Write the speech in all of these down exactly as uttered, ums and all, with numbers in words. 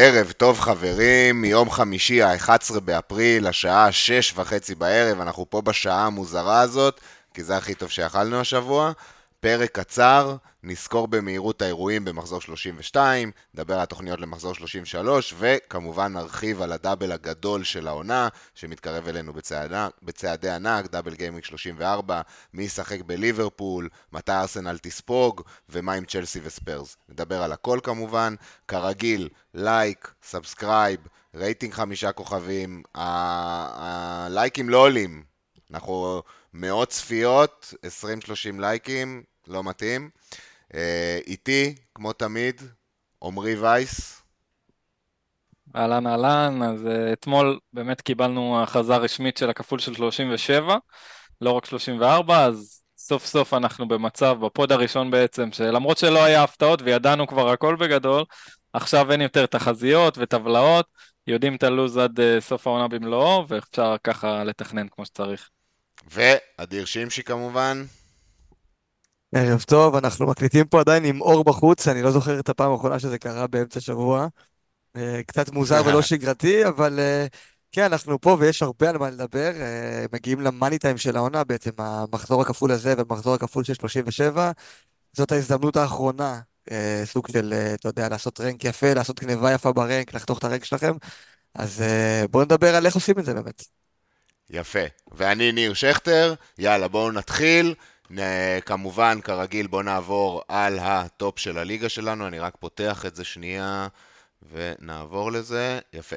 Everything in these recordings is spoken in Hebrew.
ערב טוב חברים, מיום חמישי ה-אחד עשר באפריל, השעה שש וחצי בערב, אנחנו פה בשעה המוזרה הזאת, כי זה הכי טוב שיכלנו השבוע. פרק קצר, נזכור במהירות האירועים במחזור שלושים ושתיים, נדבר על התוכניות למחזור שלושים ושלוש, וכמובן נרחיב על הדאבל הגדול של העונה, שמתקרב אלינו בצעדי, בצעדי ענק, דאבל גיימינג שלושים וארבע, מי ישחק בליברפול, מתי ארסנל תספוג, ומה עם צ'לסי וספרס. נדבר על הכל כמובן, כרגיל, לייק, סאבסקרייב, רייטינג חמישה כוכבים, הלייקים לא עולים, אנחנו מאות צפיות, עשרים שלושים לייקים, לא מתאים. איתי, כמו תמיד, עומרי וייס. אהלן אהלן, אז uh, אתמול באמת קיבלנו הכרזה רשמית של הכפול של שלושים ושבע, לא רק שלושים וארבע, אז סוף סוף אנחנו במצב, בפוד הראשון בעצם, שלמרות שלא היה הפתעות וידענו כבר הכל בגדול, עכשיו אין יותר תחזיות וטבלאות, יודעים את הלוז עד uh, סוף העונה במלואו, ואפשר ככה לתכנן כמו שצריך. ואדיר שימשי כמובן. ערב טוב, אנחנו מקליטים פה עדיין עם אור בחוץ, אני לא זוכר את הפעם האחרונה שזה קרה באמצע שבוע. אה, קצת מוזר ולא שגרתי, אבל אה, כן, אנחנו פה ויש הרבה על מה לדבר. אה, מגיעים למאני טיים של העונה, בעצם המחזור הכפול הזה והמחזור הכפול של שלושים ושבע. זאת ההזדמנות האחרונה, אה, סוג של, אה, אתה יודע, לעשות רנק יפה, לעשות גניבה יפה ברנק, לחתוך את הרנק שלכם. אז אה, בואו נדבר על איך עושים את זה באמת. יפה. ואני ניר שכטר, יאללה בואו נתחיל. כמובן, כרגיל, בואו נעבור על הטופ של הליגה שלנו, אני רק פותח את זה שנייה ונעבור לזה, יפה.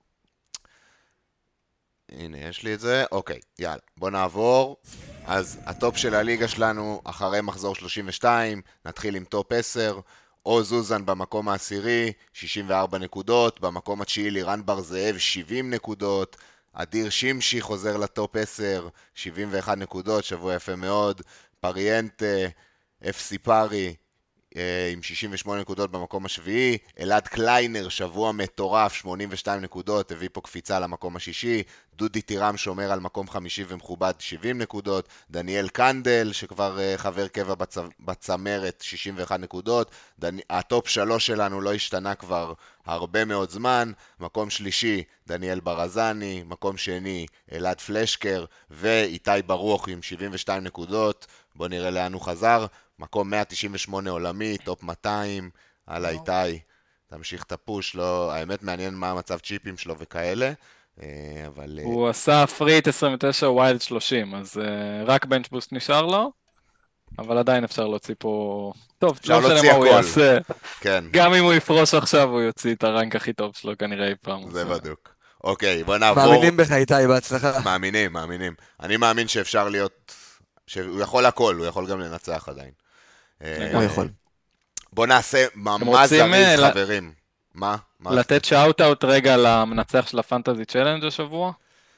הנה, יש לי את זה, אוקיי, יאללה, בואו נעבור. אז הטופ של הליגה שלנו, אחרי מחזור שלושים ושתיים, נתחיל עם טופ עשר, או זוזן במקום העשירי, שישים וארבע נקודות, במקום התשיעי לירן בר זאב, שבעים נקודות, אדיר שימשי חוזר לטופ עשר, שבעים ואחת נקודות, שבוע יפה מאוד. פריאנטה, אף סי פארי, עם שישים ושמונה נקודות במקום השביעי. אלעד קליינר, שבוע מטורף, שמונים ושתיים נקודות, הביא פה קפיצה למקום השישי. דודי טירם שומר על מקום חמישי ומכובד, שבעים נקודות. דניאל קנדל, שכבר חבר קבע בצ... בצמרת, שישים ואחת נקודות. דנ... הטופ שלוש שלנו לא השתנה כבר הרבה מאוד זמן. מקום שלישי, דניאל ברזני. מקום שני, אלעד פלשקר. ואיתי ברוך עם שבעים ושתיים נקודות. בוא נראה לאן הוא חזר. מקום מאה תשעים ושמונה עולמי, טופ מאתיים, הלאה איתי, תמשיך את הפוש, לא, האמת מעניין מה המצב צ'יפים שלו וכאלה, אבל... הוא עשה פריט עשרים ותשע, ווילד שלושים, אז uh, רק בנץ' בוסט נשאר לו, אבל עדיין אפשר להוציא פה... טוב, לא משנה מה הוא יעשה. כן. גם אם הוא יפרוש עכשיו, הוא יוציא את הרנק הכי טוב שלו, כנראה אי פעם. זה בדיוק. אוקיי, בוא נעבור... מאמינים בך איתי, בהצלחה. מאמינים, מאמינים. אני מאמין שאפשר להיות... שהוא יכול הכל, הוא יכול גם לנצח עדיין. הוא יכול. בוא נעשה ממש זריז חברים. מה? לתת שאוט-אוט רגע למנצח של הפנטזי צ'לנג' השבוע?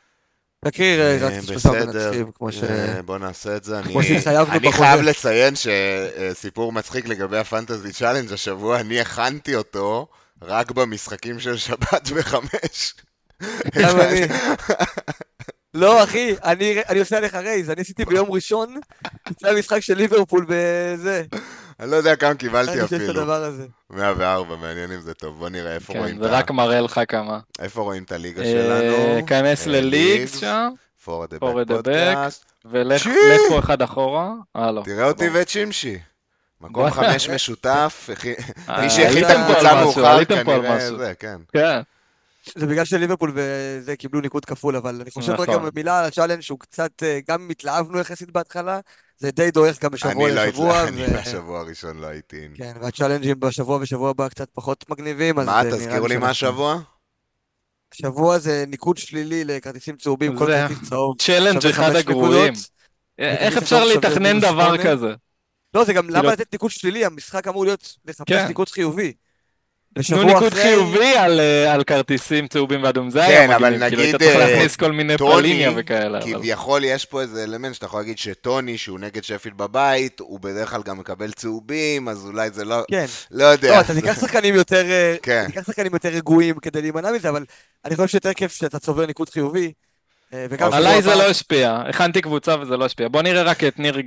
תכיר רק שלושה מנצחים, כמו ש... בוא נעשה את זה. אני חייב לציין שסיפור מצחיק לגבי הפנטזי צ'לנג' השבוע, אני הכנתי אותו רק במשחקים של שבת בחמש. גם אני. לא אחי, אני עושה עליך רייז, אני עשיתי ביום ראשון, זה המשחק של ליברפול בזה. אני לא יודע כמה קיבלתי אפילו. אני חושב את הדבר הזה. מאה וארבע, מעניין אם זה טוב. בוא נראה איפה רואים את ה... כן, זה רק מראה לך כמה. איפה רואים את הליגה שלנו? כנס לליגס שם. For the back podcast. ולך פה אחד אחורה. תראה אותי ואת שימשי. מקום חמש משותף. מי שהכין את הקבוצה מאוחר כנראה זה, כן. כן. זה בגלל שליברפול וזה קיבלו ניקוד כפול, אבל אני חושב רק גם במילה על הצ'אלנג' שהוא קצת, גם מתלהבנו יחסית בהתחלה, זה די דורך גם בשבוע לשבוע. אני בשבוע הראשון לא הייתי. כן, והצ'אלנג'ים בשבוע ושבוע הבא קצת פחות מגניבים. מה, תזכירו לי מה השבוע? השבוע זה ניקוד שלילי לכרטיסים צהובים, כל כרטיס צהוב. צ'אלנג' אחד הגרועים. איך אפשר להתכנן דבר כזה? לא, זה גם למה לתת ניקוד שלילי, המשחק אמור להיות לחפש ניקוד חיובי. תנו ניקוד חיובי על כרטיסים צהובים ואדום, זה היה מגניב, כאילו היית צריך להכניס כל מיני פליניה וכאלה. כביכול יש פה איזה אלמנט שאתה יכול להגיד שטוני, שהוא נגד שפיל בבית, הוא בדרך כלל גם מקבל צהובים, אז אולי זה לא... כן. לא יודע. לא, אתה תיקח שחקנים יותר... תיקח שחקנים יותר רגועים כדי להימנע מזה, אבל אני חושב שיותר כיף שאתה צובר ניקוד חיובי. עליי זה לא השפיע, הכנתי קבוצה וזה לא השפיע. בוא נראה רק את ניר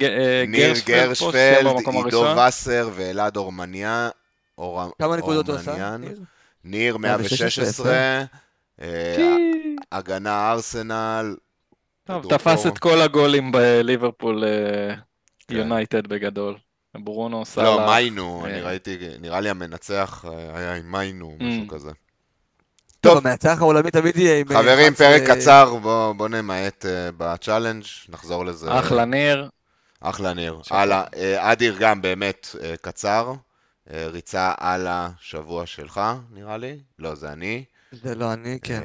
גרשפלד, עידו וסר ואלעד אורמניה. כמה נקודות הוא עשה? ניר מאה ושש עשרה, הגנה ארסנל, טוב, תפס את כל הגולים בליברפול יונייטד בגדול. ברונו, סאלח. לא, מיינו, אני ראיתי, נראה לי המנצח היה עם מיינו, משהו כזה. טוב, המנצח העולמי תמיד יהיה עם... חברים, פרק קצר, בוא נמעט בצ'אלנג', נחזור לזה. אחלה ניר. אחלה ניר. הלאה, אדיר גם באמת קצר, ריצה על השבוע שלך, נראה לי. לא, זה אני. זה לא אני, כן.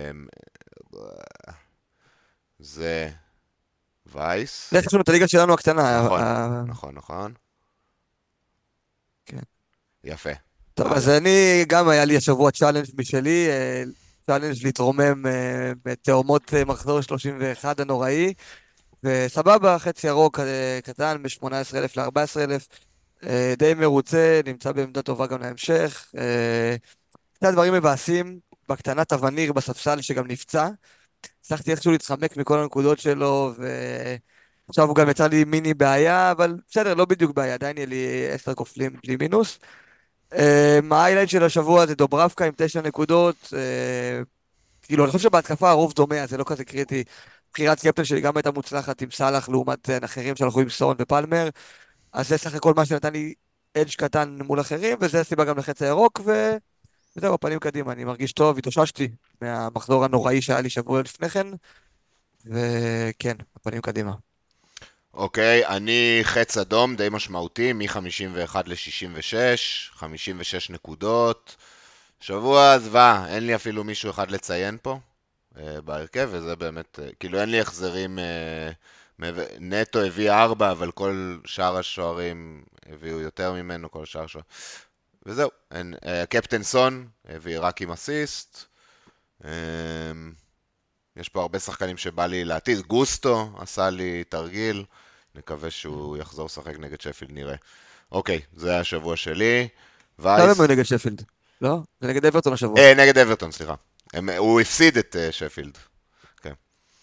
זה וייס. לך לנו את הליגה שלנו הקטנה. נכון, נכון, נכון. כן. יפה. טוב, אז אני, גם היה לי השבוע צ'אלנג' משלי, צ'אלנג' להתרומם בתאומות מחזור שלושים ואחת הנוראי, וסבבה, חצי ירוק קטן, מ-שמונה עשרה אלף ל-ארבע עשרה אלף, די מרוצה, נמצא בעמדה טובה גם להמשך. קצת דברים מבאסים, בקטנת אבניר בספסל שגם נפצע, הצלחתי איכשהו להתחמק מכל הנקודות שלו, ועכשיו הוא גם יצא לי מיני בעיה, אבל בסדר, לא בדיוק בעיה, עדיין יהיה לי עשר כופלים בלי מינוס. ההיילייט של השבוע זה דוברבקה עם תשע נקודות, כאילו אני חושב שבהתקפה הרוב דומה, זה לא כזה קריטי. בחירת קפטן שלי גם הייתה מוצלחת עם סלאח לעומת אחרים שהלכו עם סון ופלמר, אז זה סך הכל מה שנתן לי אדג' קטן מול אחרים, וזה הסיבה גם לחץ הירוק, וזהו, הפנים קדימה, אני מרגיש טוב, התאוששתי מהמחזור הנוראי שהיה לי שבוע לפני כן, וכן, הפנים קדימה. אוקיי, אני חץ אדום די משמעותי, מ-חמישים ואחת ל-שישים ושש, חמישים ושש נקודות. שבוע זווה, אין לי אפילו מישהו אחד לציין פה אה, בהרכב, וזה באמת, אה, כאילו אין לי החזרים, אה, נטו הביא ארבע, אבל כל שאר השוערים הביאו יותר ממנו, כל שאר השוערים. וזהו, אין, אה, קפטן סון הביא רק עם אסיסט. אה, יש פה הרבה שחקנים שבא לי להתיז, גוסטו עשה לי תרגיל, נקווה שהוא יחזור לשחק נגד שפילד, נראה. אוקיי, זה השבוע שלי. וייס... לא, למה הוא נגד שפילד? לא? זה נגד אברטון השבוע. אה, נגד אברטון, סליחה. הם, הוא הפסיד את uh, שפילד. כן.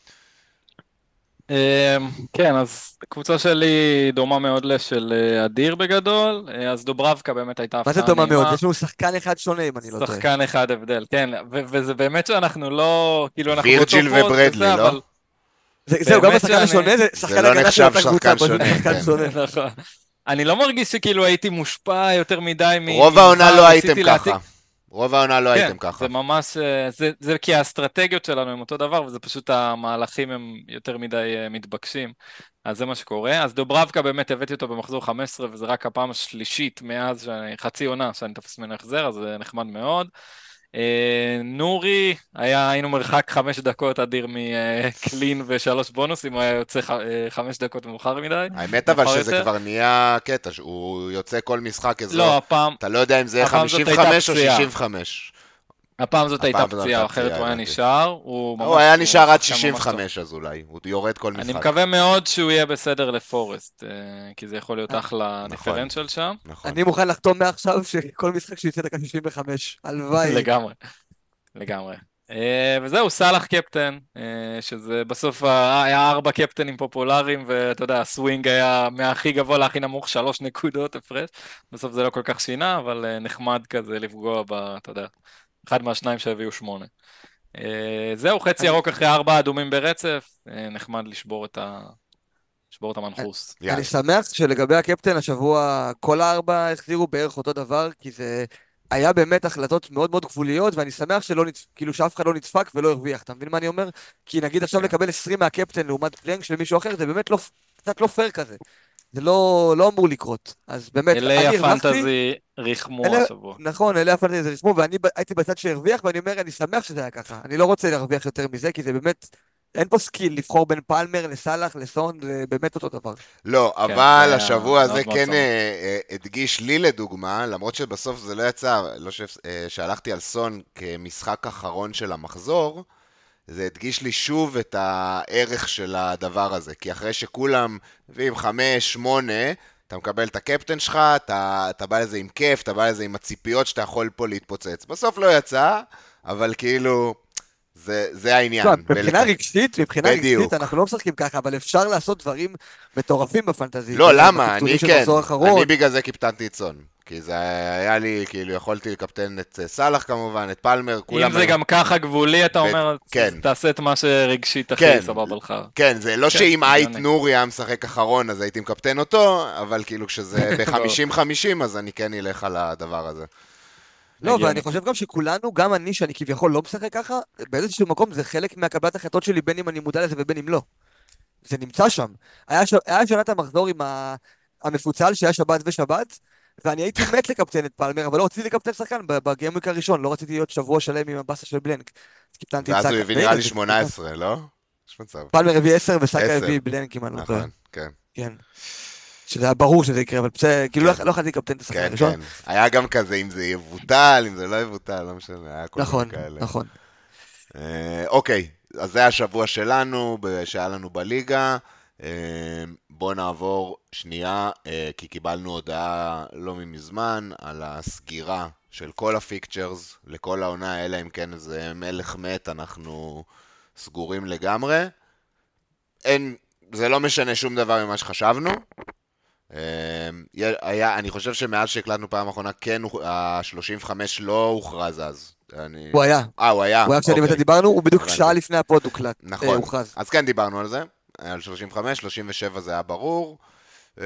כן, אז קבוצה שלי דומה מאוד לשל אדיר בגדול, אז דוברבקה באמת הייתה הפתעה נעימה. מה זה דומה מאוד? יש לנו שחקן אחד שונה, אם אני לא טועה. שחקן אחד הבדל, כן, וזה באמת שאנחנו לא, כאילו אנחנו וירג'יל וברדלי, לא? זהו, גם השחקן השונה, זה שחקן הגנה של אותה קבוצה. נכון. אני לא מרגיש שכאילו הייתי מושפע יותר מדי מ... רוב העונה לא הייתם ככה. רוב העונה לא הייתם ככה. זה ממש, זה כי האסטרטגיות שלנו הם אותו דבר, וזה פשוט המהלכים הם יותר מדי מתבקשים. אז זה מה שקורה. אז דוברבקה באמת הבאתי אותו במחזור חמש עשרה, וזה רק הפעם השלישית מאז חצי עונה שאני תפס ממנו החזר, אז זה נחמד מאוד. נורי, היינו מרחק חמש דקות אדיר מקלין ושלוש בונוסים, הוא היה יוצא חמש דקות מאוחר מדי. האמת אבל שזה כבר נהיה קטע, הוא יוצא כל משחק אזור, אתה לא יודע אם זה חמישים וחמש או שישים וחמש. הפעם זאת הייתה פציעה, אחרת הוא היה נשאר. הוא היה נשאר עד שישים וחמש אז אולי, הוא יורד כל משחק. אני מקווה מאוד שהוא יהיה בסדר לפורסט, כי זה יכול להיות אחלה דיפרנציאל שם. אני מוכן לחתום מעכשיו שכל משחק שיצא דקה שישים וחמש, הלוואי. לגמרי, לגמרי. וזהו, סלאח קפטן, שזה בסוף היה ארבע קפטנים פופולריים, ואתה יודע, הסווינג היה מהכי גבוה להכי נמוך, שלוש נקודות הפרש. בסוף זה לא כל כך שינה, אבל נחמד כזה לפגוע ב, אתה יודע, אחד מהשניים שהביאו שמונה. זהו, חצי ירוק אחרי ארבע אדומים ברצף, נחמד לשבור את ה... לשבור את המנחוס. אני שמח שלגבי הקפטן השבוע, כל הארבע החזירו בערך אותו דבר, כי זה היה באמת החלטות מאוד מאוד גבוליות, ואני שמח שלא, כאילו שאף אחד לא נדפק ולא הרוויח, אתה מבין מה אני אומר? כי נגיד עכשיו לקבל עשרים מהקפטן לעומת פלנק של מישהו אחר, זה באמת לא, קצת לא פייר כזה. זה לא, לא אמור לקרות. אז באמת, אלי הפנטזי ריחמו השבוע. נכון, אלי הפנטזי ריחמו, ואני הייתי בצד שהרוויח, ואני אומר, אני שמח שזה היה ככה. אני לא רוצה להרוויח יותר מזה, כי זה באמת, אין פה סקיל לבחור בין פלמר לסלאח, לסון, זה באמת אותו דבר. לא, אבל השבוע הזה כן הדגיש לי לדוגמה, למרות שבסוף זה לא יצא, לא שהלכתי על סון כמשחק אחרון של המחזור, זה הדגיש לי שוב את הערך של הדבר הזה, כי אחרי שכולם מביאים חמש, שמונה, אתה מקבל את הקפטן שלך, אתה, אתה בא לזה עם כיף, אתה בא לזה עם הציפיות שאתה יכול פה להתפוצץ. בסוף לא יצא, אבל כאילו, זה, זה העניין. לא, מבחינה רגשית, מבחינה רגשית, אנחנו לא משחקים ככה, אבל אפשר לעשות דברים מטורפים בפנטזיה. לא, למה? אני כן, אני בגלל זה קיפטנתי את סון. כי זה היה לי, כאילו, יכולתי לקפטן את אה, סלאח כמובן, את פלמר, כולם... אם זה היו- גם ככה גבולי, אתה בט- אומר, כן. אז תעשה את מה שרגשית הכי כן, סבבה לך. כן, זה לא כן, שאם אייט הגיוני. נורי היה משחק אחרון, אז הייתי מקפטן אותו, אבל כאילו כשזה ברור. ב-חמישים חמישים, אז אני כן אלך על הדבר הזה. לא, הגיוני. ואני חושב גם שכולנו, גם אני, שאני כביכול לא משחק ככה, באיזשהו מקום זה חלק מהקבלת החלטות שלי, בין אם אני מודע לזה ובין אם לא. זה נמצא שם. היה, ש... היה שנת המחזור עם ה... המפוצל שהיה שבת ושבת, ואני הייתי מת לקפטן את פלמר, אבל לא רציתי לקפטן שחקן בגיימוויק הראשון, לא רציתי להיות שבוע שלם עם הבאסה של בלנק. אז קיפטנתי את ואז הוא סאקה. הביא והנה, נראה לי זה- שמונה עשרה, לא? יש מצב. פלמר הביא עשר וסאקה עשר. הביא בלנק, אם אני לא טועה. נכון, כן. כן. שזה היה ברור שזה יקרה, אבל בסדר, כאילו כן. לא לא יכולתי לקפטן את השחקן כן, הראשון. כן. היה גם כזה, אם זה יבוטל, אם זה לא יבוטל, לא משנה, היה כל מיני נכון, כאלה. נכון. אה, אוקיי, אז זה השבוע שלנו, ב- שהיה לנו בליגה. אה, בואו נעבור שנייה, אה, כי קיבלנו הודעה לא מזמן על הסגירה של כל הפיקצ'רס לכל העונה, אלא אם כן איזה מלך מת, אנחנו סגורים לגמרי. אין, זה לא משנה שום דבר ממה שחשבנו. אה, היה, אני חושב שמאז שהקלטנו פעם אחרונה, כן, ה-שלושים וחמש לא הוכרז אז. אני... הוא היה. אה, הוא היה? הוא היה כשאני אוקיי. ואתה דיברנו, הוא בדיוק הבנתי. שעה לפני הפוד הוקלט. אה, נכון, הוכרז. אז כן דיברנו על זה, על שלושים וחמש, שלושים ושבע זה היה ברור. אמ,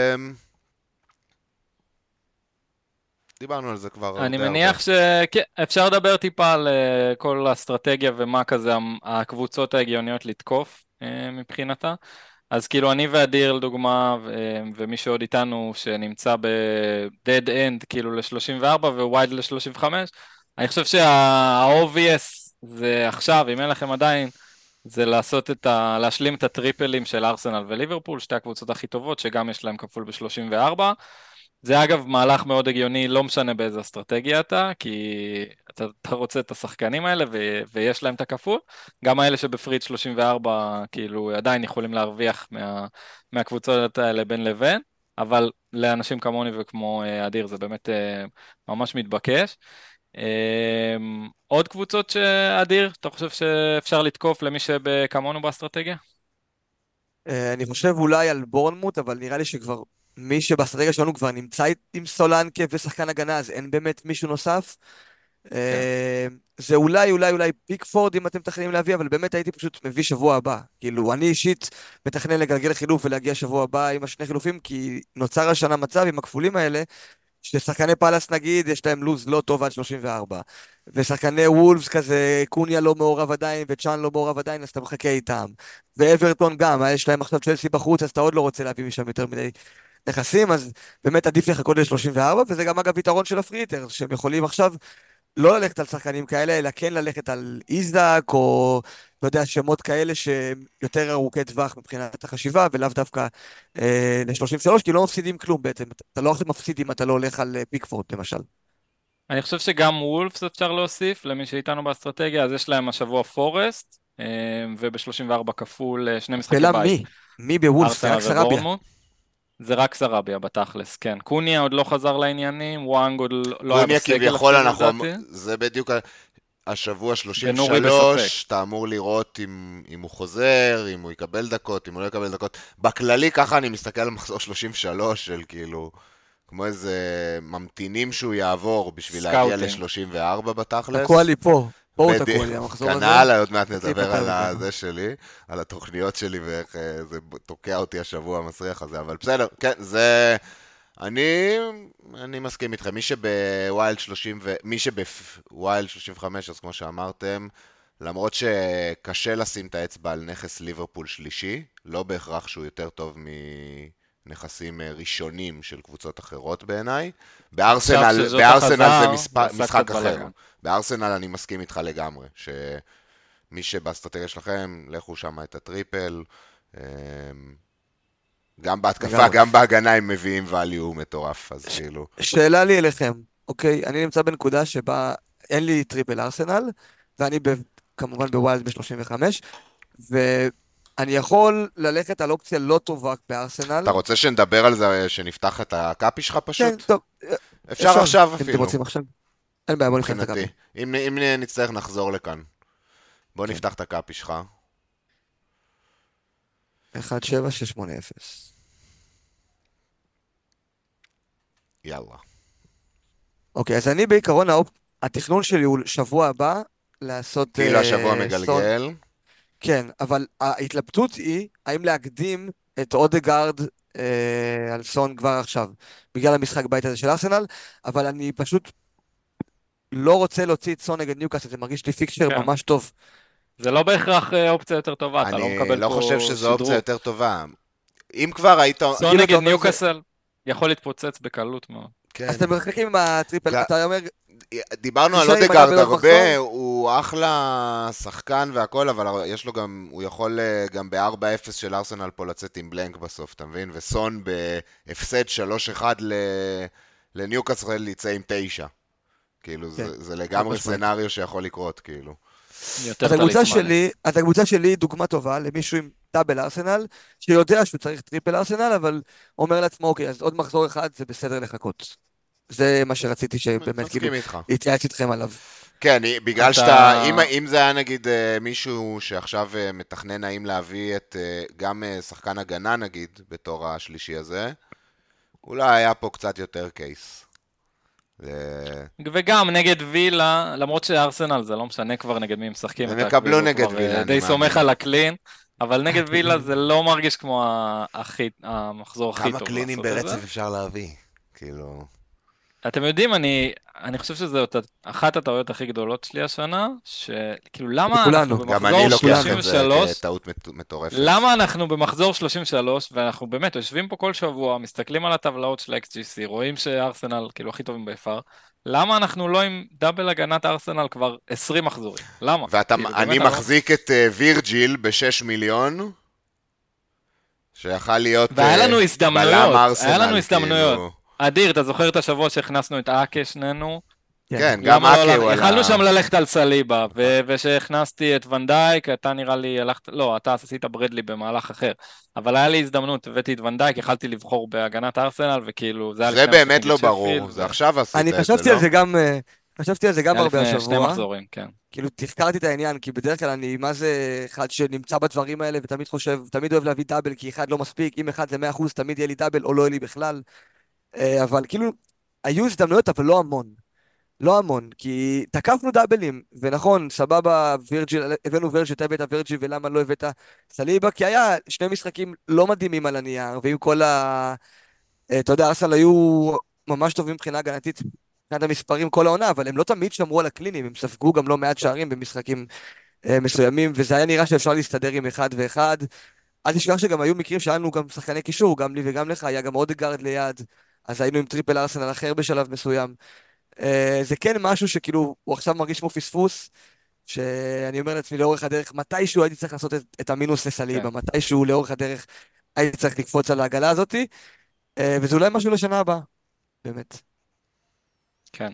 דיברנו על זה כבר אני די מניח שאפשר לדבר טיפה על אה, כל האסטרטגיה ומה כזה המ- הקבוצות ההגיוניות לתקוף אה, מבחינתה. אז כאילו אני ואדיר לדוגמה, ו- ומי שעוד איתנו שנמצא ב-dead end כאילו ל-שלושים וארבע ווייד ל-שלושים וחמש, אני חושב שה-obvious זה עכשיו, אם אין לכם עדיין, זה לעשות את ה... להשלים את הטריפלים של ארסנל וליברפול, שתי הקבוצות הכי טובות, שגם יש להם כפול ב-שלושים וארבע. זה אגב מהלך מאוד הגיוני, לא משנה באיזה אסטרטגיה אתה, כי אתה, אתה רוצה את השחקנים האלה ו, ויש להם את הכפול. גם האלה שבפריד שלושים וארבע כאילו עדיין יכולים להרוויח מה, מהקבוצות האלה בין לבין, אבל לאנשים כמוני וכמו אה, אדיר זה באמת אה, ממש מתבקש. אה, עוד קבוצות שאדיר, אתה חושב שאפשר לתקוף למי שכמונו באסטרטגיה? אה, אני חושב אולי על בורנמוט, אבל נראה לי שכבר מי שבאסטרטגיה שלנו כבר נמצא עם סולנקה ושחקן הגנה, אז אין באמת מישהו נוסף. אה, זה אולי, אולי, אולי פיקפורד אם אתם מתכננים להביא, אבל באמת הייתי פשוט מביא שבוע הבא. כאילו, אני אישית מתכנן לגלגל חילוף ולהגיע שבוע הבא עם השני חילופים, כי נוצר השנה מצב עם הכפולים האלה, ששחקני פאלאס נגיד, יש להם לוז לא טוב עד שלושים וארבע. ושחקני וולפס כזה, קוניה לא מעורב עדיין וצ'אן לא מעורב עדיין, אז אתה מחכה איתם. ואברטון גם, יש להם עכשיו צ'לסי בחוץ, אז אתה עוד לא רוצה להביא משם יותר מדי נכסים, אז באמת עדיף לחכות ל-שלושים וארבע, וזה גם אגב יתרון של הפריטר, שהם יכולים עכשיו לא ללכת על שחקנים כאלה, אלא כן ללכת על איזדק, או, לא יודע, שמות כאלה שהם יותר ארוכי טווח מבחינת החשיבה, ולאו דווקא אה, ל-שלושים ושלוש, כי לא מפסידים כלום בעצם. אתה לא עכשיו מפסיד אם אתה לא הולך על אה, פיקפורד, למשל. אני חושב שגם וולפס אפשר להוסיף, למי שאיתנו באסטרטגיה, אז יש להם השבוע פורסט, אה, וב-שלושים וארבע כפול אה, שני משחקי השאלה בית, מי? מי בוולפס? זה ארסנל רק סרביה. ובורנמוט. זה רק סרביה בתכלס, כן. קוניה עוד לא חזר לעניינים, וואנג עוד לא היה קוניה בסגל כביכול אפילו אנחנו, לדעתי. זה בדיוק ה- השבוע ונורי שלושים ושלוש, בספק. אתה אמור לראות אם, אם הוא חוזר, אם הוא יקבל דקות, אם הוא לא יקבל דקות. בכללי ככה אני מסתכל על מחזור שלושים ושלוש של כאילו, כמו איזה ממתינים שהוא יעבור בשביל להגיע סקאוטינג. ל-שלושים וארבע בתכלס. תקוע לי פה. בואו בדי- תקוע לי, המחזור הזה. כנ"ל, עוד מעט חצי נדבר פתר על וככה. הזה שלי, על התוכניות שלי ואיך אה, זה תוקע אותי השבוע המסריח הזה, אבל בסדר, כן, זה... אני, אני מסכים איתכם, מי שבווילד שלושים ו... מי שבווילד שלושים וחמש, אז כמו שאמרתם, למרות שקשה לשים את האצבע על נכס ליברפול שלישי, לא בהכרח שהוא יותר טוב מנכסים ראשונים של קבוצות אחרות בעיניי. בארסנל, שזאת בארסנל זה החזר, מספר, זה עשה משחק קצת אחר. בלגן. בארסנל אני מסכים איתך לגמרי, שמי שבאסטרטגיה שלכם, לכו שם את הטריפל, אמ, גם בהתקפה, לגמרי. גם בהגנה הם מביאים value מטורף, אז כאילו... שאלה לי אליכם, אוקיי? אני נמצא בנקודה שבה אין לי טריפל ארסנל, ואני ב, כמובן בווילד ב-שלושים וחמש, ואני יכול ללכת על אופציה לא טובה בארסנל. אתה רוצה שנדבר על זה, שנפתח את הקאפי שלך כן, פשוט? טוב. אפשר עכשיו אם אתם אפילו, רוצים עכשיו. אין בעיה, בוא נפתח את מבחינתי. הקאפי. אם אם נצטרך נחזור לכאן. בוא כן. נפתח את הקאפי שלך. אחת שבע שש שמונה אפס. יאללה. אוקיי, אז אני בעיקרון, האופ... התכנון שלי הוא שבוע הבא לעשות כאילו השבוע אה, סון. מגלגל. כן, אבל ההתלבטות היא האם להקדים את אודגרד אה, על סון כבר עכשיו, בגלל המשחק בית הזה של ארסנל, אבל אני פשוט לא רוצה להוציא את סון נגד ניוקאסל, זה מרגיש לי פיקצ'ר כן. ממש טוב. זה לא בהכרח אה, אופציה יותר טובה, אתה לא אני מקבל לא חושב פה שזו אופציה שדרוג. יותר טובה. אם כבר היית... סון כאילו אתה נגד אומר זה, ניוקאסל יכול להתפוצץ בקלות מאוד. אז כן. אתם מחכים עם הטריפל, ג- אתה אומר, דיברנו על תישאר עם אודגרד הדאבל עוד הרבה, מחזור? הוא אחלה שחקן והכל, אבל יש לו גם, הוא יכול אה, גם ב-ארבע אפס של ארסנל פה לצאת עם בלנק בסוף, אתה מבין? וסון בהפסד שלוש אחד ל- לניוקאסל יצא עם תשע. כאילו, כן, זה, זה חד לגמרי משמעית. סנריו שיכול לקרות, כאילו. יותר אז הקבוצה טליסמני. שלי, אז הקבוצה שלי היא דוגמה טובה למישהו עם דאבל ארסנל, שיודע שהוא צריך טריפל ארסנל, אבל אומר לעצמו, אוקיי, אז עוד מחזור אחד זה בסדר לחכות. זה מה שרציתי שבאמת כאילו מסכים איתך. יתייעץ איתכם עליו. כן, בגלל אתה... שאתה, אם, אם זה היה נגיד אה, מישהו שעכשיו אה, מתכנן האם להביא את אה, גם אה, שחקן הגנה נגיד, בתור השלישי הזה, אולי היה פה קצת יותר קייס. זה- וגם נגד וילה, למרות שארסנל זה לא משנה כבר נגד מי הם משחקים, הם אתה יקבלו כאילו נגד כבר וילה, אה, אני די סומך מאמין. על הקלין, אבל נגד וילה זה לא מרגיש כמו ה- הכי, המחזור הכי כמה טוב קלינים לעשות את זה. ברצף אפשר להביא? כאילו... אתם יודעים, אני, אני חושב שזו אחת הטעויות הכי גדולות שלי השנה, שכאילו למה אנחנו לכולנו. גם אני במחזור לוקח כולנו. את זה שלושים ושלוש, כטעות מט- מטורפת. למה אנחנו במחזור שלושים ושלוש, ואנחנו באמת יושבים פה כל שבוע, מסתכלים על הטבלאות של ה-אקס ג'י סי, רואים שארסנל כאילו הכי טובים ביפר, למה אנחנו לא עם דאבל הגנת ארסנל כבר עשרים מחזורים? למה? ואתה, כאילו, אני באמת, אני לא- מחזיק את אה, וירג'יל בשש מיליון, שיכל להיות והיה לנו אה, הזדמנויות, בלם היה ארסנל, לנו הזדמנויות. כאילו... אדיר, אתה זוכר את השבוע שהכנסנו את אקה שנינו? כן. כן, גם למה לא אקה הלך? הוא על יכלנו ה... שם ללכת על סליבה, ו- ושהכנסתי את ונדייק, אתה נראה לי הלכת, לא, אתה עשית ברדלי במהלך אחר, אבל היה לי הזדמנות, הבאתי את ונדייק, יכלתי לבחור בהגנת ארסנל, וכאילו, זה היה זה לפני באמת המשחק לא נגד ברור, שפילד, זה ו- עכשיו עשית אני את זה, חשבתי על לא? זה גם, אה, חשבתי על זה גם היה הרבה לפני שני השבוע. מחזורים, כן. כאילו תחקרתי את העניין, כי בדרך כלל אני מה זה אחד שנמצא בדברים האלה ותמיד חושב, תמיד אוהב להביא דאבל, כי אחד לא מספיק, אם אחד זה מאה אחוז תמיד יהיה לי דאבל או לא יהיה לי בכלל. אה, אבל כאילו, היו הזדמנויות אבל לא המון. לא המון, כי תקפנו דאבלים, ונכון, סבבה, וירג'יל, הבאנו וירג'יל, אתה הבאת וירג'יל, ולמה לא הבאת סליבה? כי היה שני משחקים לא מדהימים על הנייר, ועם כל ה... אה, אתה יודע, ארסנל היו ממש טובים מבחינה הגנתית, מבחינת המספרים כל העונה, אבל הם לא תמיד שמרו על הקלינים, הם ספגו גם לא מעט שערים במשחקים אה, מסוימים, וזה היה נראה שאפשר להסתדר עם אחד ואחד. אל תשכח שגם היו מקרים שהיה לנו גם שחקני קישור, גם לי וגם לך, היה גם אודגרד ליד, אז היינו עם טריפל ארסנל אחר בשלב מסוים. אה, זה כן משהו שכאילו, הוא עכשיו מרגיש כמו פספוס, שאני אומר לעצמי לאורך הדרך, מתישהו הייתי צריך לעשות את, את המינוס כן, לסליבה, מתישהו לאורך הדרך הייתי צריך לקפוץ על העגלה הזאתי, אה, וזה אולי משהו לשנה הבאה, באמת. כן.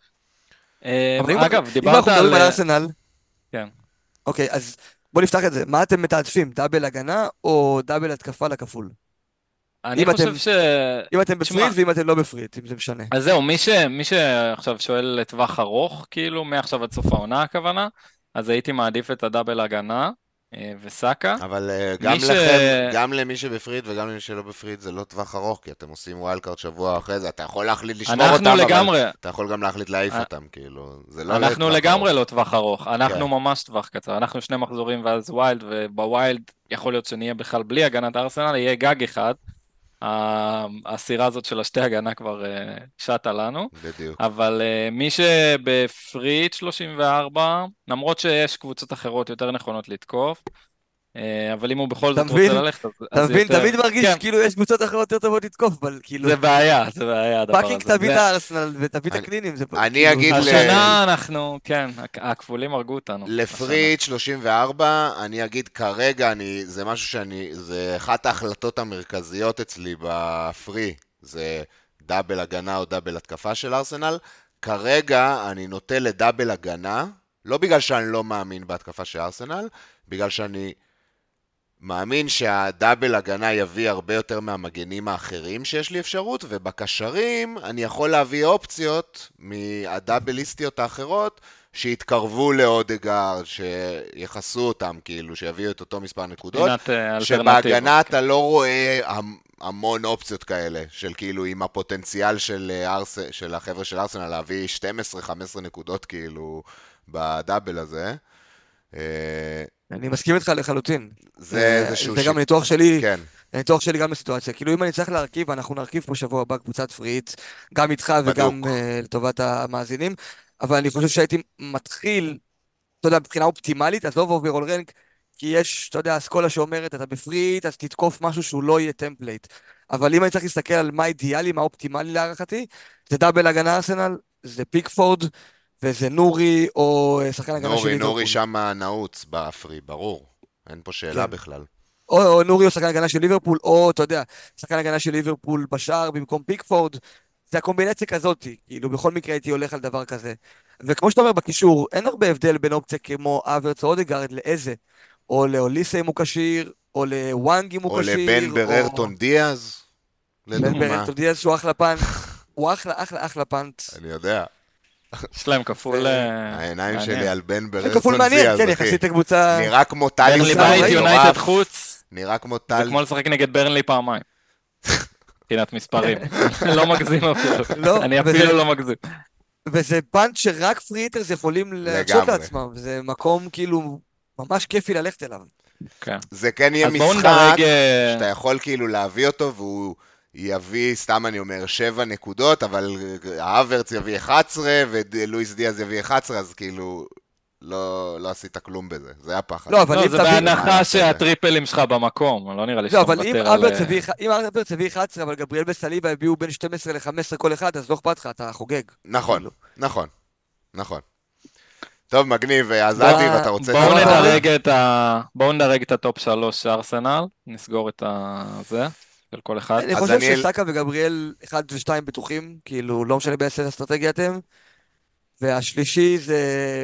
אה, אבל אם, אגב, אם דיברת אנחנו מדברים על... על אה, ארסנל, כן. אוקיי, אז בוא נפתח את זה. מה אתם מתעדפים, דאבל הגנה או דאבל התקפה לכפול? אני אם חושב אתם, ש... אם אתם תשמע, בפריט ואם אתם לא בפריט, אם זה משנה. אז זהו, מי, ש... מי שעכשיו שואל לטווח ארוך, כאילו, מעכשיו עד סוף העונה הכוונה, אז הייתי מעדיף את הדאבל הגנה אה, וסאקה. אבל אה, גם מי ש... לכם, גם למי שבפריד וגם למי שלא בפריד זה לא טווח ארוך, כי אתם עושים ווילד קארד שבוע אחרי זה, אתה יכול להחליט לשמור אנחנו אותם, לגמרי, אבל אתה יכול גם להחליט להעיף אה, אותם, כאילו, זה לא אנחנו לטווח לגמרי ארוך. לא טווח ארוך, אנחנו כן, ממש טווח קצר, אנחנו שני מחזורים ואז ווילד, ובווילד יכול להיות שנהיה בכלל בלי הגנת ארסנל, יהיה גג אחד, ה- הסירה הזאת של השתי הגנה כבר אה, שטה לנו, בדיוק. אבל אה, מי שבפריט שלושים וארבע, למרות שיש קבוצות אחרות יותר נכונות לתקוף, אה, אבל אם הוא בכל אתה זאת רוצה מבין? ללכת, אז, אתה אז מבין? יותר, תמיד מרגיש כן, כאילו יש קבוצות אחרות יותר טובות לתקוף, אבל כאילו, זה בעיה, זה בעיה הדבר פאקינג הזה. תביא את זה, הארסנל ותביא את אני, הקלינים, זה אני כאילו, אגיד זה ל... לא... השנה אנחנו, כן, הכ- הכפולים הרגו אותנו, השנה. לפריט שלושים וארבע, אני אגיד כרגע, אני, זה משהו שאני, זה אחת ההחלטות המרכזיות אצלי בפרי, זה דאבל הגנה או דאבל התקפה של ארסנל. כרגע אני נוטה לדאבל הגנה, לא בגלל שאני לא מאמין בהתקפה של ארסנל, בגלל שאני מאמין שהדאבל הגנה יביא הרבה יותר מהמגנים האחרים שיש לי אפשרות, ובקשרים אני יכול להביא אופציות מהדאבליסטיות האחרות שיתקרבו לאודגרד, שיחסו אותם, כאילו, שיביאו את אותו מספר נקודות, מבחינת אה, אלטרנטיבות, שבהגנה כן. אתה לא רואה המון אופציות כאלה, של כאילו עם הפוטנציאל של, ארס... של החבר'ה של ארסנל להביא שתים עשרה חמש עשרה נקודות כאילו בדאבל הזה. אני מסכים איתך לחלוטין. זה איזשהו... זה גם ניתוח שלי, כן. ניתוח שלי גם לסיטואציה. כאילו אם אני צריך להרכיב, אנחנו נרכיב פה שבוע הבא קבוצת פריט, גם איתך וגם uh, לטובת המאזינים, אבל אני חושב שהייתי מתחיל, אתה יודע, מבחינה אופטימלית, עזוב אוברול רנק, כי יש, אתה יודע, אסכולה שאומרת, אתה בפריט, אז תתקוף משהו שהוא לא יהיה טמפלייט. אבל אם אני צריך להסתכל על מה אידיאלי, מה אופטימלי להערכתי, זה דאבל הגנה ארסנל, זה פיקפורד, וזה נורי, או שחקן הגנה של ליברפול. נורי, נורי שם נעוץ באפרי, ברור. אין פה שאלה בכלל. או, או נורי או שחקן הגנה של ליברפול, או, אתה יודע, שחקן הגנה של ליברפול בשער במקום פיקפורד. זה הקומבינציה כזאת, כאילו, בכל מקרה הייתי הולך על דבר כזה. וכמו שאתה אומר בקישור, אין הרבה הבדל בין אופציה כמו אברץ או אודגרד לאיזה. או לאוליסה אם הוא כשיר, או לוואנג אם הוא כשיר. או לבן בררטון דיאז, לדוגמה. בן בררטון דיאז שהוא אחלה פאנט. הוא אחלה, אחלה, אחלה פאנט. אני יודע. יש להם כפול... העיניים שלי על בן בררטון כפול מעניין, כן, יחסית הקבוצה... נראה כמו טלי ברנלי בית, יונייטד חוץ. נראה כמו טלי. זה כמו לשחק נגד ברנלי פעמיים. מבחינת מספרים. לא מגזים אפילו. אני אפילו לא מגזים. וזה פאנט שרק פריטרס יכולים להרשות לעצמם. זה מקום כאילו ממש כיפי ללכת אליו. זה כן יהיה משחק שאתה יכול כאילו להביא אותו והוא... יביא, סתם אני אומר, שבע נקודות, אבל האברץ יביא אחת עשרה, ולואיס דיאז יביא אחת עשרה, אז כאילו, לא, לא עשית כלום בזה. זה הפחד. לא, אבל לא, אם זה תביא... בהנחה שהטריפלים שלך במקום, לא נראה לי שאתה לא, אבל אם מוותר על... אם האברץ הביא אחת עשרה, אבל גבריאל וסליבה הביאו בין שתים עשרה ל-חמש עשרה כל אחד, אז לא אכפת לך, אתה חוגג. נכון, נכון, נכון. טוב, מגניב, אז עדי, ואתה רוצה... בואו נדרג את ה... בואו נדרג את הטופ שלוש של ארסנל, נסגור את זה. של כל אחד. אני חושב שסאקה וגבריאל אחד ושתיים בטוחים, כאילו לא משנה באיזה אסטרטגיה אתם, והשלישי זה...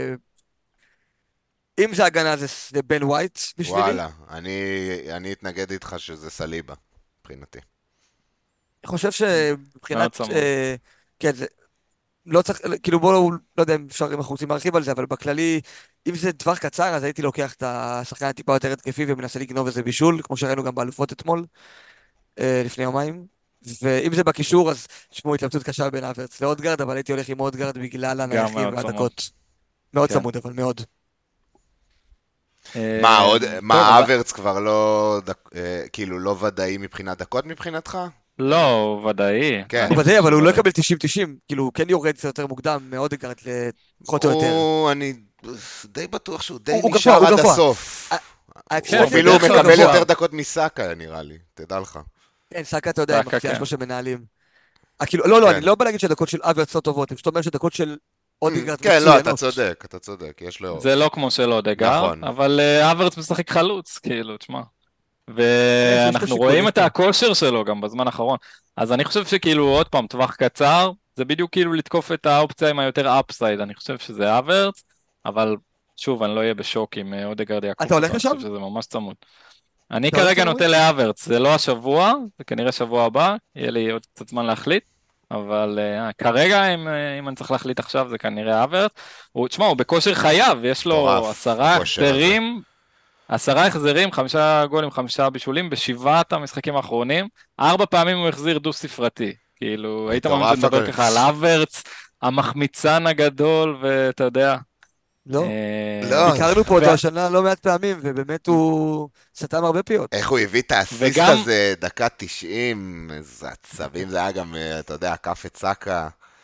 אם זה הגנה זה בן ווייט בשבילי. וואלה, אני אתנגד איתך שזה סליבה, מבחינתי. אני חושב שמבחינת... כן, זה... לא צריך, כאילו בואו, לא יודע אם אפשר, אם אנחנו רוצים להרחיב על זה, אבל בכללי, אם זה טווח קצר, אז הייתי לוקח את השחקן הטיפה יותר התקפי ומנסה לגנוב איזה בישול, כמו שראינו גם באלופות אתמול. לפני יומיים, ואם זה בקישור, אז שמעו התלבטות קשה בין אברץ לאודגרד, אבל הייתי הולך עם אודגרד בגלל הנייחים והדקות. מאוד צמוד, אבל מאוד. מה, עוד, מה, אברץ כבר לא, כאילו, לא ודאי מבחינת דקות מבחינתך? לא, ודאי. הוא ודאי, אבל הוא לא יקבל תשעים תשעים, כאילו, הוא כן יורד קצת יותר מוקדם מאודגרד לפחות או יותר. הוא, אני די בטוח שהוא די נשאר עד הסוף. אפילו הוא מקבל יותר דקות מסאקה, נראה לי, תדע לך. כן, סאקה, אתה יודע, מפציעה שלו שמנהלים. לא, לא, אני לא בא להגיד שהדקות של אברץ לא טובות, אני פשוט אומר שדקות של אודגרד... כן, לא, אתה צודק, אתה צודק, יש לו... זה לא כמו של אודגרד, אבל אברץ משחק חלוץ, כאילו, תשמע. ואנחנו רואים את הכושר שלו גם בזמן האחרון. אז אני חושב שכאילו, עוד פעם, טווח קצר, זה בדיוק כאילו לתקוף את האופציה עם היותר אפסייד, אני חושב שזה אברץ, אבל שוב, אני לא אהיה בשוק עם אודגרד יעקב. אתה הולך לשם? אני חושב שזה ממש צמוד. אני כרגע נוטה לאברץ, זה לא השבוע, זה כנראה שבוע הבא, יהיה לי עוד קצת זמן להחליט, אבל uh, כרגע אם, אם אני צריך להחליט עכשיו זה כנראה אברץ, הוא, תשמע, הוא בכושר חייב, יש לו עשרה החזרים, עשרה החזרים, חמישה גולים, חמישה בישולים, בשבעת המשחקים האחרונים, ארבע פעמים הוא החזיר דו ספרתי, כאילו, היית ממש לדבר ככה על אברץ, המחמיצן הגדול, ואתה יודע, לא, ביקרנו פה אותו השנה לא מעט פעמים, ובאמת הוא סתם הרבה פיות. איך הוא הביא את האסיסט הזה, דקה תשעים, איזה עצבים, זה היה גם, אתה יודע, קף את סאקה,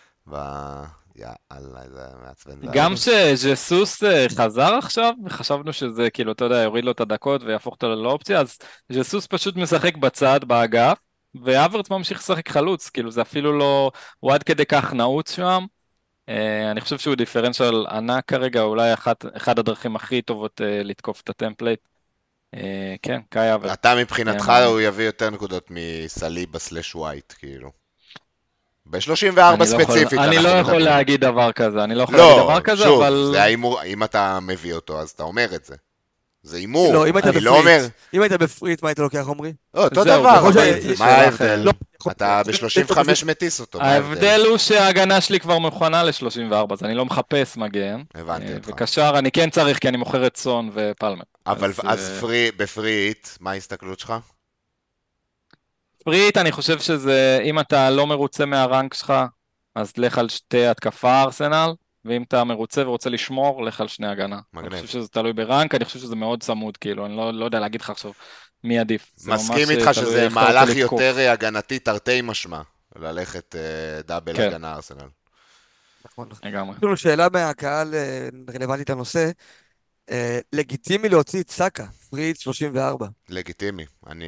יאללה, זה מעצבן. גם שג'סוס חזר עכשיו, וחשבנו שזה, כאילו, אתה יודע, יוריד לו את הדקות ויהפוך אותו לאופציה, אז ג'סוס פשוט משחק בצד, באגף, ואברץ ממשיך לשחק חלוץ, כאילו, זה אפילו לא, הוא עד כדי כך נעוץ שם, Uh, אני חושב שהוא דיפרנציאל ענק כרגע, אולי אחת, אחד הדרכים הכי טובות uh, לתקוף את הטמפלייט. Uh, כן, קאי אברץ. אתה מבחינתך הוא יביא יותר נקודות מסליבה סלש ווייט, כאילו. ב-שלושים וארבע ספציפית. אני לא יכול להגיד דבר כזה, אני לא יכול להגיד דבר כזה, אבל... לא, שוב, אם אתה מביא אותו, אז אתה אומר את זה. זה אימור, לא, אם אני לא אומר... אם היית בפריט, מה היית לוקח, עומרי? אותו דבר, מה ההבדל? אתה ב-שלושים וחמש מטיס אותו. ההבדל הוא שההגנה שלי כבר מוכנה ל-שלושים וארבע, אז אני לא מחפש מגן. הבנתי אותך. וקשר, אני כן צריך, כי אני מוכר את סון ופלמר. אבל אז בפריט, מה ההסתכלות שלך? פריט, אני חושב שזה, אם אתה לא מרוצה מהרנק שלך, אז לך על שתי התקפה ארסנל, ואם אתה מרוצה ורוצה לשמור, לך על שני הגנה. אני מגניב. חושב שזה תלוי ברנק, אני חושב שזה מאוד צמוד, כאילו, אני לא, לא יודע להגיד לך עכשיו מי עדיף. זה מסכים ממש איתך תלוי שזה איך אתה רוצה מהלך לתקוף. יותר הגנתי תרתי משמע, ללכת אה, דאבל כן, הגנה ארסנל. נכון. לגמרי. יש לנו שאלה מהקהל אה, רלוונטית לנושא. אה, לגיטימי להוציא את סאקה, פריט שלושים וארבע. לגיטימי. אני...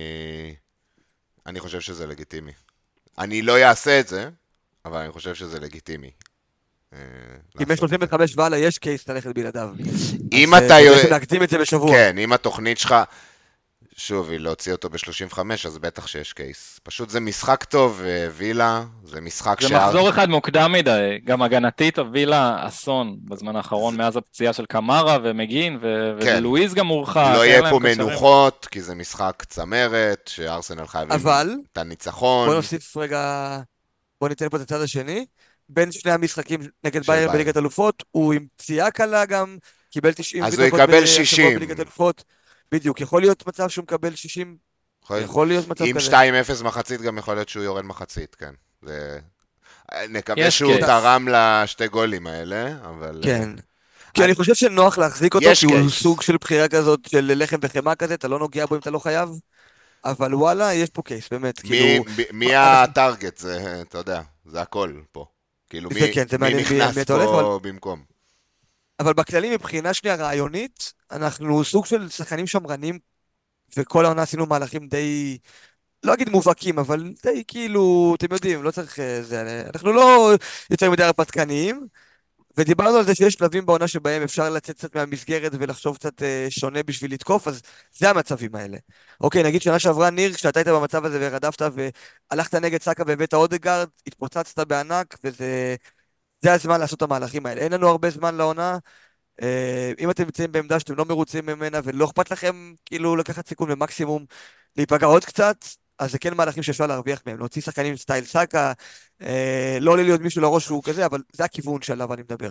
אני חושב שזה לגיטימי. אני לא אעשה את זה, אבל אני חושב שזה לגיטימי. אה, אם יש לעשות את שלושים זה. וחמש והלאה, יש קייס ללכת בלעדיו. אם אז אה, אתה... אתם יו- בעצם להקדים את זה בשבוע. כן, אם התוכנית שלך... שוב, היא להוציא אותו ב-שלושים וחמש, אז בטח שיש קייס. פשוט זה משחק טוב, אה, וילה, זה משחק זה שה... מחזור אחד מוקדם מדי, גם הגנתית הובילה אסון בזמן האחרון, מאז הפציעה של קמרה ומגין, ו- כן. ולואיז גם הורחק, לא אין יהיה להם פה קשרים. מנוחות, כי זה משחק צמרת, שארסנל חייבים אבל, את הניצחון בוא נוסיף רגע, בוא ניתן פה את הצד השני. בין שני המשחקים נגד של ביירן ביירן. בליגת אלופות, הוא עם פציעה קלה גם, קיבל תשעים אז הוא דקות יקבל בשבוע שישים. בליגת אלופות. בדיוק, יכול להיות מצב שהוא מקבל שישים, יכול- יכול להיות מצב עם כזה. שתיים אפס מחצית גם יכול להיות שהוא יורד מחצית, כן. זה... נקווה יש שהוא קייס. תרם לשתי גולים האלה, אבל... כן. כי אני חושב שנוח להחזיק אותו, יש כי הוא קייס. סוג של בחירה כזאת של לחם וחמאה כזה, אתה לא נוגע בו אם אתה לא חייב, אבל וואלה, יש פה קייס, באמת, מי, כאילו... מי, מי אנחנו- הטארגט? זה, אתה יודע, זה הכל פה. כאילו, זה מי, כן, זה מי מעניין מי- נכנס מי אתה הולך, פה במקום? אבל בכללי, מבחינה שנייה רעיונית, אנחנו סוג של שחקנים שמרנים, וכל העונה עשינו מהלכים די, לא אגיד מובהקים, אבל די כאילו, אתם יודעים, לא צריך... אה, זה, אנחנו לא יותר מדי הרפתקניים, ודיברנו על זה שיש שלבים בעונה שבהם אפשר לצאת קצת מהמסגרת ולחשוב קצת אה, שונה בשביל לתקוף, אז זה המצבים האלה. אוקיי, נגיד שנה שעברה, ניר, כשאתה היית במצב הזה ורדפת והלכת נגד סאקה והבאת אודגרד, התפוצצת בענק, וזה זה הזמן לעשות את המהלכים האלה. אין לנו הרבה זמן לעונה. אה, אם אתם נמצאים בעמדה שאתם לא מרוצים ממנה ולא אכפת לכם כאילו לקחת סיכון ומקסימום להיפגע עוד קצת, אז זה כן מהלכים שאפשר להרוויח מהם. להוציא שחקנים סטייל סאקה, אה, לא עולה לי עוד מישהו לראש שהוא כזה, אבל זה הכיוון שעליו אני מדבר.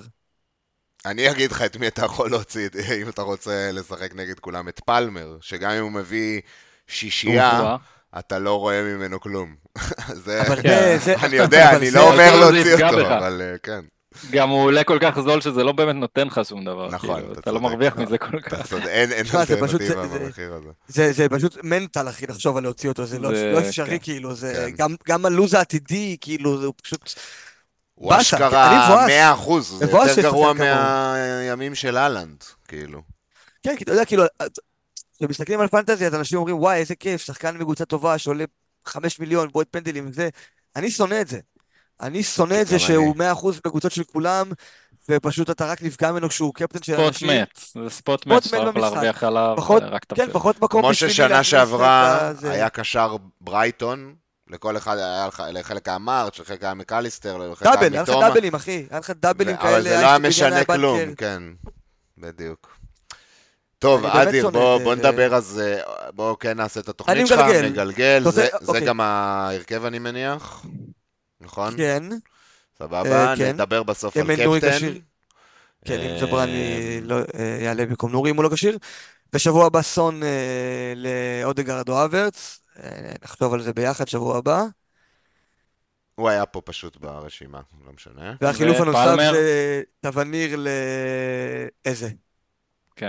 אני אגיד לך את מי אתה יכול להוציא, אם אתה רוצה לשחק נגד כולם, את פלמר, שגם אם הוא מביא שישייה, הוא אתה לא רואה ממנו כלום. זה... אבל כן. זה, זה... אני יודע, אבל אני זה- לא אומר זה להוציא יפגע אותו, בך. אבל אה, כן. גם הוא עולה כל כך זול שזה לא באמת נותן לך שום דבר. נכון, כאילו, אתה אתה לא צודק. מרוויח מזה כל אתה כך. צודק, אין אין תשמע, זה פשוט- אלטרנטיבה זה- זה- במחיר הזה. זה, זה פשוט מנטל, אחי, לחשוב על להוציא אותו, זה לא, זה- לא אפשרי, כן. כאילו, זה כן. גם, גם הלו"ז העתידי, כאילו, זה פשוט... הוא באסה, אני אשכרה מבואס. מאה אחוז, זה מבואס יותר שיש גרוע שחקן כמוהו. מהימים של אהלנד, כאילו. כן, כי אתה יודע, כאילו, כשמסתכלים על פנטזי, אז אנשים אומרים, וואי, איזה כיף, שחקן מקבוצה טובה שעולה חמש מיליון, בועט פנדלים וזה, אני שונא את זה. אני שונא את זה גם שהוא אני. מאה אחוז בקבוצות של כולם, ופשוט אתה רק נפגע ממנו כשהוא קפטן של ספוט אנשים. מת, זה ספוט ספוט מת שאתה מת לא יכול במשחק. להרוויח עליו, פחות- רק כן, תפסיד. פחות מקום כמו בשבילי ששנה להכניס שעברה את הזה. היה קשר ברייטון, לכל אחד היה לך, לחלק היה מרץ', לחלק היה מקליסטר, לחלק היה דאבל, היה לך מתומה. דאבלים, אחי. היה לך דאבלים ו- כאלה. אבל זה לא אייס היה בניין משנה היה כלום, בנקר. כן, בדיוק. טוב, אני באמת אדיר, שונא בוא, את זה, בוא ו- נדבר אז, אה, בוא כן נעשה את התוכנית אני שלך, מגלגל. נגלגל, אתה זה, רוצה- זה אוקיי. גם ההרכב אני מניח, נכון? כן. סבבה, אה, כן. נדבר בסוף אם על אין נורי קפטן. כשיר. כן, אם אה, ג'ברני לא אה, יעלה במקום נורי אם הוא לא כשיר. בשבוע הבא סון אה, לאודגרד או אברץ. אה, נחשוב על זה ביחד שבוע הבא. הוא היה פה פשוט ברשימה, לא משנה. והחילוף הנוסף ופלמר? זה טווניר לאיזה. כן.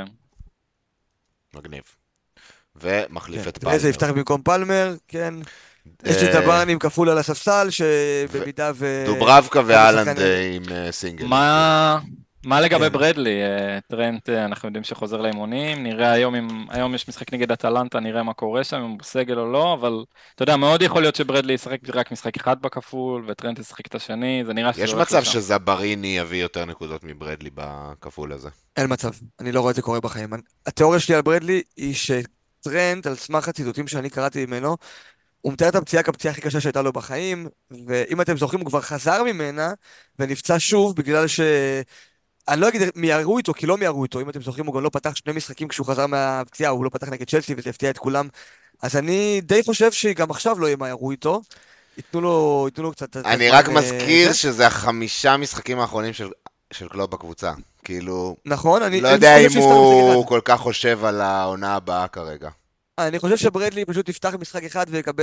מגניב. ומחליף כן. את פלמר. איזה יפתח במקום פלמר, כן. יש לי אה, טבני עם כפול על הספסל, שבמידה ו... דוברבקה ואלנד שחקן- אה, עם אה, סינגל. מה, מה לגבי כן. ברדלי? אה, טרנט, אה, אנחנו יודעים שחוזר לאימונים, נראה היום אם, היום יש משחק נגד אטלנטה, נראה מה קורה שם, אם הוא בסגל או לא, אבל אתה יודע, מאוד יכול להיות שברדלי ישחק רק משחק אחד בכפול, וטרנט ישחק את השני, זה נראה שזה יש הולך מצב לשם. שזבריני יביא יותר נקודות מברדלי בכפול הזה. אין מצב, אני לא רואה את זה קורה בחיים. התיאוריה שלי על ברדלי היא שטרנט, על סמך הציטוטים שאני קראתי ממנו, הוא מתאר את הפציעה כפציעה הכי קשה שהייתה לו בחיים, ואם אתם זוכרים, הוא כבר חזר ממנה, ונפצע שוב בגלל ש... אני לא אגיד מיהרו איתו, כי לא מיהרו איתו. אם אתם זוכרים, הוא גם לא פתח שני משחקים כשהוא חזר מהפציעה, הוא לא פתח נגד צ'לסי וזה הפתיע את כולם. אז אני די חושב שגם עכשיו לא ימהרו איתו. ייתנו לו, ייתנו לו קצת... אני הזמן, רק אה, מזכיר זה. שזה החמישה משחקים האחרונים של, של קלופ בקבוצה. כאילו, נכון, אני לא אני יודע חושב אם שיפתח משחק הוא אחד. כל כך חושב על העונה הבאה כרגע. אני חושב שברדלי פשוט יפתח משחק אחד ויקבל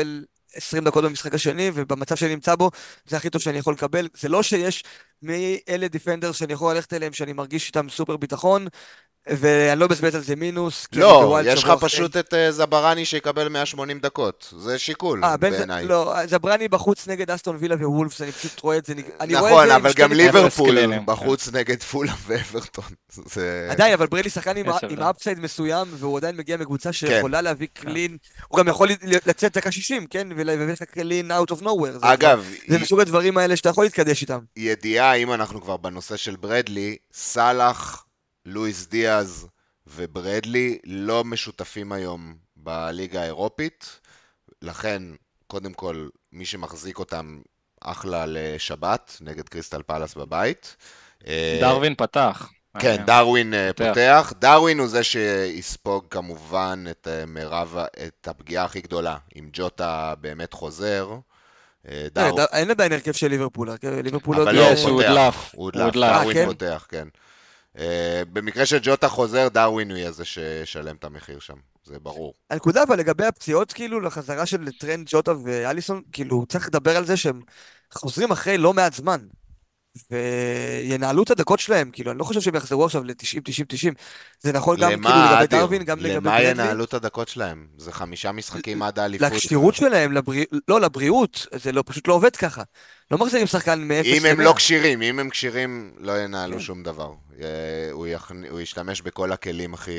עשרים דקות במשחק השני, ובמצב שאני נמצא בו, זה הכי טוב שאני יכול לקבל. זה לא שיש מאלה דיפנדרס שאני יכול ללכת אליהם, שאני מרגיש איתם סופר ביטחון, ואני לא בזבז על זה מינוס, כי אני לא, בווילד יש לך שבוע אחרי. פשוט את אה, זברני שיקבל מאה ושמונים דקות. זה שיקול אה, בן ז... בעיניי. לא, זברני בחוץ נגד אסטון וילה ווולפס, אני פשוט רואה את זה, נג- אני רואה את נכון, זה עם אבל שתי גם נקודות. ליברפול קלינים, בחוץ נגד פולה ואברטון. זה... עדיין, אבל בריילי שחקן עם, יש עם הבדל. אפסייד מסוים, והוא עדיין מגיע מקבוצה כן. שיכולה להביא קלין, הוא גם יכול לצאת דקה שישים, כן? ולהביא לך קלין out of nowhere. זה, אגב, זה י- מסוג הדברים האלה שאתה יכול להתקדש איתם. ידיעה, אם אנחנו כבר בנושא של ברדלי, סאלח, לואיס דיאז וברדלי לא משותפים היום בליגה האירופית, לכן, קודם כל, מי שמחזיק אותם אחלה לשבת, נגד קריסטל פלאס בבית. אה, דרווין פתח. כן, אה, דרווין אה, פותח. פותח. דרווין הוא זה שיספוג כמובן את אה, מרב, את הפגיעה הכי גדולה. אם ג'וטה באמת חוזר, אה, רגע, דר... ד- אין עדיין הרכב של ליברפול, הרכב- ליברפול עוד... אבל יש, לא, אה, הוא הוא פותח. הודלף. הוא הוא הודלף, הודלף. דרווין אה, כן? פותח, כן. אה, במקרה שג'וטה חוזר, דרווין הוא יהיה זה שישלם את המחיר שם, זה ברור. הנקודה אבל לגבי הפציעות, כאילו, לחזרה של טרנד, ג'וטה ואליסון, כאילו, צריך לדבר על זה שהם חוזרים אחרי לא מעט זמן. וינהלו את הדקות שלהם, כאילו, אני לא חושב שהם יחזרו עכשיו ל-תשעים תשעים תשעים. זה נכון גם כאילו למה, לגבי אדיר? דרווין, גם לגבי למה ברדלי. ינהלו את הדקות שלהם? זה חמישה משחקים עד האליפות. לכשירות שלהם, לברי... לא, לבריאות, זה לא, פשוט לא עובד ככה. לא מחזירים שחקן מ-אפס אם הם ל-מאה. לא כשירים, אם הם כשירים, לא ינהלו כן. שום דבר. אה, הוא יכ- הוא ישתמש בכל הכלים הכי...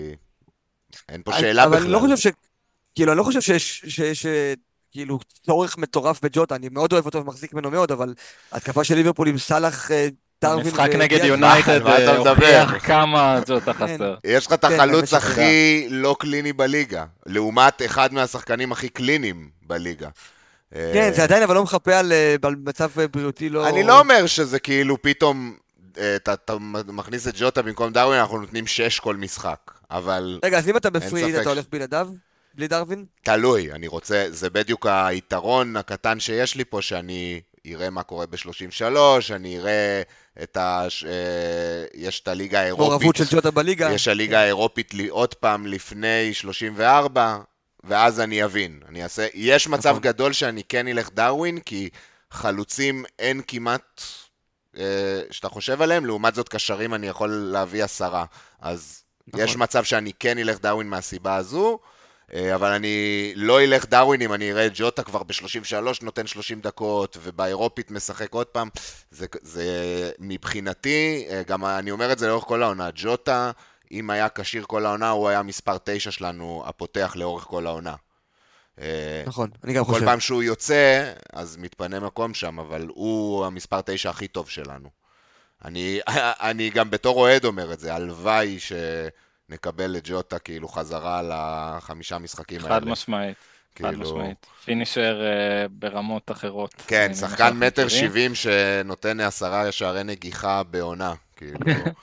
אין פה שאלה אבל בכלל. אני לא חושב ש... כאילו, אני לא חושב שיש, שיש, אה, כאילו, צורך מטורף בג'וטה, אני מאוד אוהב אותו ומחזיק ממנו מאוד, אבל התקפה של ליברפול עם סאלח, אה, דרווין המשחק נגד ודיאז- יונייטד מה אתה אה, מדבר? הוכיח כמה ג'וטה כן. חסר. יש לך את כן, החלוץ האמת שזה הכי לא קליני בליגה, לעומת אחד מהשחקנים הכי קליניים בליגה. כן, זה עדיין אבל לא מחפה על אה, על מצב אה, בריאותי לא... אני לא אומר שזה כאילו פתאום, אה, אתה אתה מכניס את ג'וטה במקום דרווין, אנחנו נותנים שש כל משחק, אבל רגע, אז אם אתה אין בפרי, ספק אתה ש- הולך בלעדיו? בלי דרווין? תלוי, אני רוצה, זה בדיוק היתרון הקטן שיש לי פה, שאני אראה מה קורה ב-שלושים ושלוש, אני אראה את ה... ש- אה, יש את הליגה האירופית, מעורבות של ג'וטה בליגה? יש הליגה האירופית לי- עוד פעם לפני שלושים וארבע, ואז אני אבין. אני אעשה... יש מצב נכון. גדול שאני כן אלך דרווין, כי חלוצים אין כמעט אה, שאתה חושב עליהם, לעומת זאת קשרים אני יכול להביא עשרה. אז נכון. יש מצב שאני כן אלך דרווין מהסיבה הזו, אה, אבל אני לא אלך דרווין אם אני אראה את ג'וטה כבר ב-שלושים ושלוש נותן שלושים דקות, ובאירופית משחק עוד פעם. זה, זה מבחינתי, אה, גם אני אומר את זה לאורך כל העונה, ג'וטה, אם היה קשיר כל העונה, הוא היה מספר תשע שלנו, הפותח לאורך כל העונה. אה, נכון, אני גם כל חושב. פעם שהוא יוצא, אז מתפנה מקום שם, אבל הוא המספר תשע הכי טוב שלנו. אני, אני גם בתור אוהד אומר את זה, הלוואי שנקבל את ג'וטה כאילו חזרה לחמישה משחקים האלה. חד משמעית. חד כאילו, משמעית. פינישר אה, ברמות אחרות. כן, ממה שחקן שאנחנו מטר מכירים. שבעים שנותן עשרה שערי נגיחה בעונה, כאילו.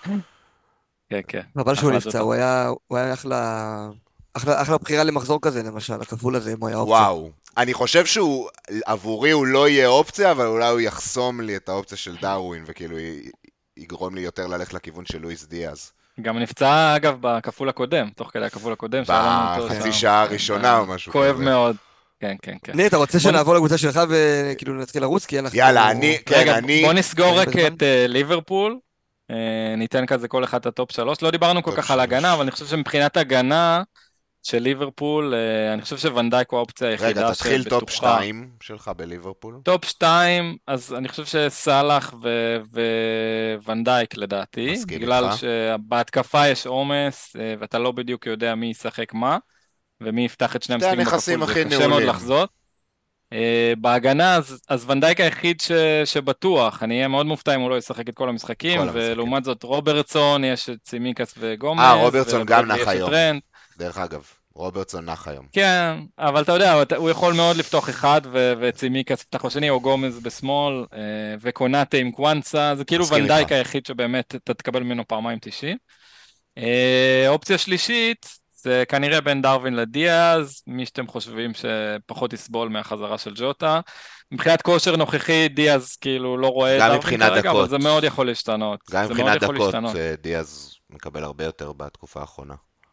כן, כן. חבל שהוא אחלה נפצע, ג'וטה. הוא היה הוא היה אחלה... אחלה אחלה בחירה למחזור כזה, למשל, הכפול הזה, אם הוא היה אופציה. וואו. אני חושב שהוא, עבורי הוא לא יהיה אופציה, אבל אולי הוא יחסום לי את האופציה של דרווין, וכאילו י- יגרום לי יותר ללכת לכיוון של לואיס דיאז. גם נפצע, אגב, בכפול הקודם, תוך כדי הכפול הקודם, שהיה לנו אותו בחצי שם. שעה כן, הראשונה זה או משהו כואב כזה. מאוד. כן, כן, כן. ניר, אתה רוצה בוא נ- שנעבור לקבוצה שלך וכאילו נתחיל לרוץ? כי אין לך... יאללה, כאילו- אני, כן, רגע, אני... בוא נסגור אני רק בזמן. את אה, ליברפול. אה, ניתן כזה כל אחד את הטופ שלוש. לא דיברנו כל טופ כך על שלוש. הגנה, אבל אני חושב שמבחינת הגנה של ליברפול, אה, אני חושב שוונדייק הוא האופציה היחידה רגע, תתחיל שבטוחה. טופ שתיים שלך בליברפול. טופ שתיים, אז אני חושב שסאלח ו- וונדייק לדעתי, מסכים בגלל איתך. שבהתקפה יש עומס, אה, ואתה לא בדיוק יודע מי ישחק מה, ומי יפתח את שני שתי המשחקים הנכסים בכפול, הכי זה קשה מאוד נעולים. לחזות. אה, בהגנה, אז, אז ונדייק היחיד ש, שבטוח, אני אהיה מאוד מופתע אם הוא לא ישחק את כל המשחקים, כל המשחקים. ולעומת זאת רוברטסון, יש את סימיקס וגומז, אה, רוברטסון גם ולברדלי נח יש את היום. טרנט. דרך אגב, רוברטסון נח היום. כן, אבל אתה יודע, הוא- הוא יכול מאוד לפתוח אחד, ו- וצימיקס יפתח בשני, או גומז בשמאל, אה, וקונאטה עם קוואנסה, זה כאילו מסכים ונדייק איתך. היחיד שבאמת אתה תקבל ממנו פעמיים תשעים. אה, אופציה שלישית, זה כנראה בין דרווין לדיאז, מי שאתם חושבים שפחות יסבול מהחזרה של ג'וטה. מבחינת כושר נוכחי, דיאז כאילו לא רואה את גם דרווין מבחינת כרגע, אבל דקות. זה מאוד יכול להשתנות. גם זה מבחינת מאוד יכול דקות, להשתנות. אה, דיאז מקבל הרבה יותר בתקופה האחרונה.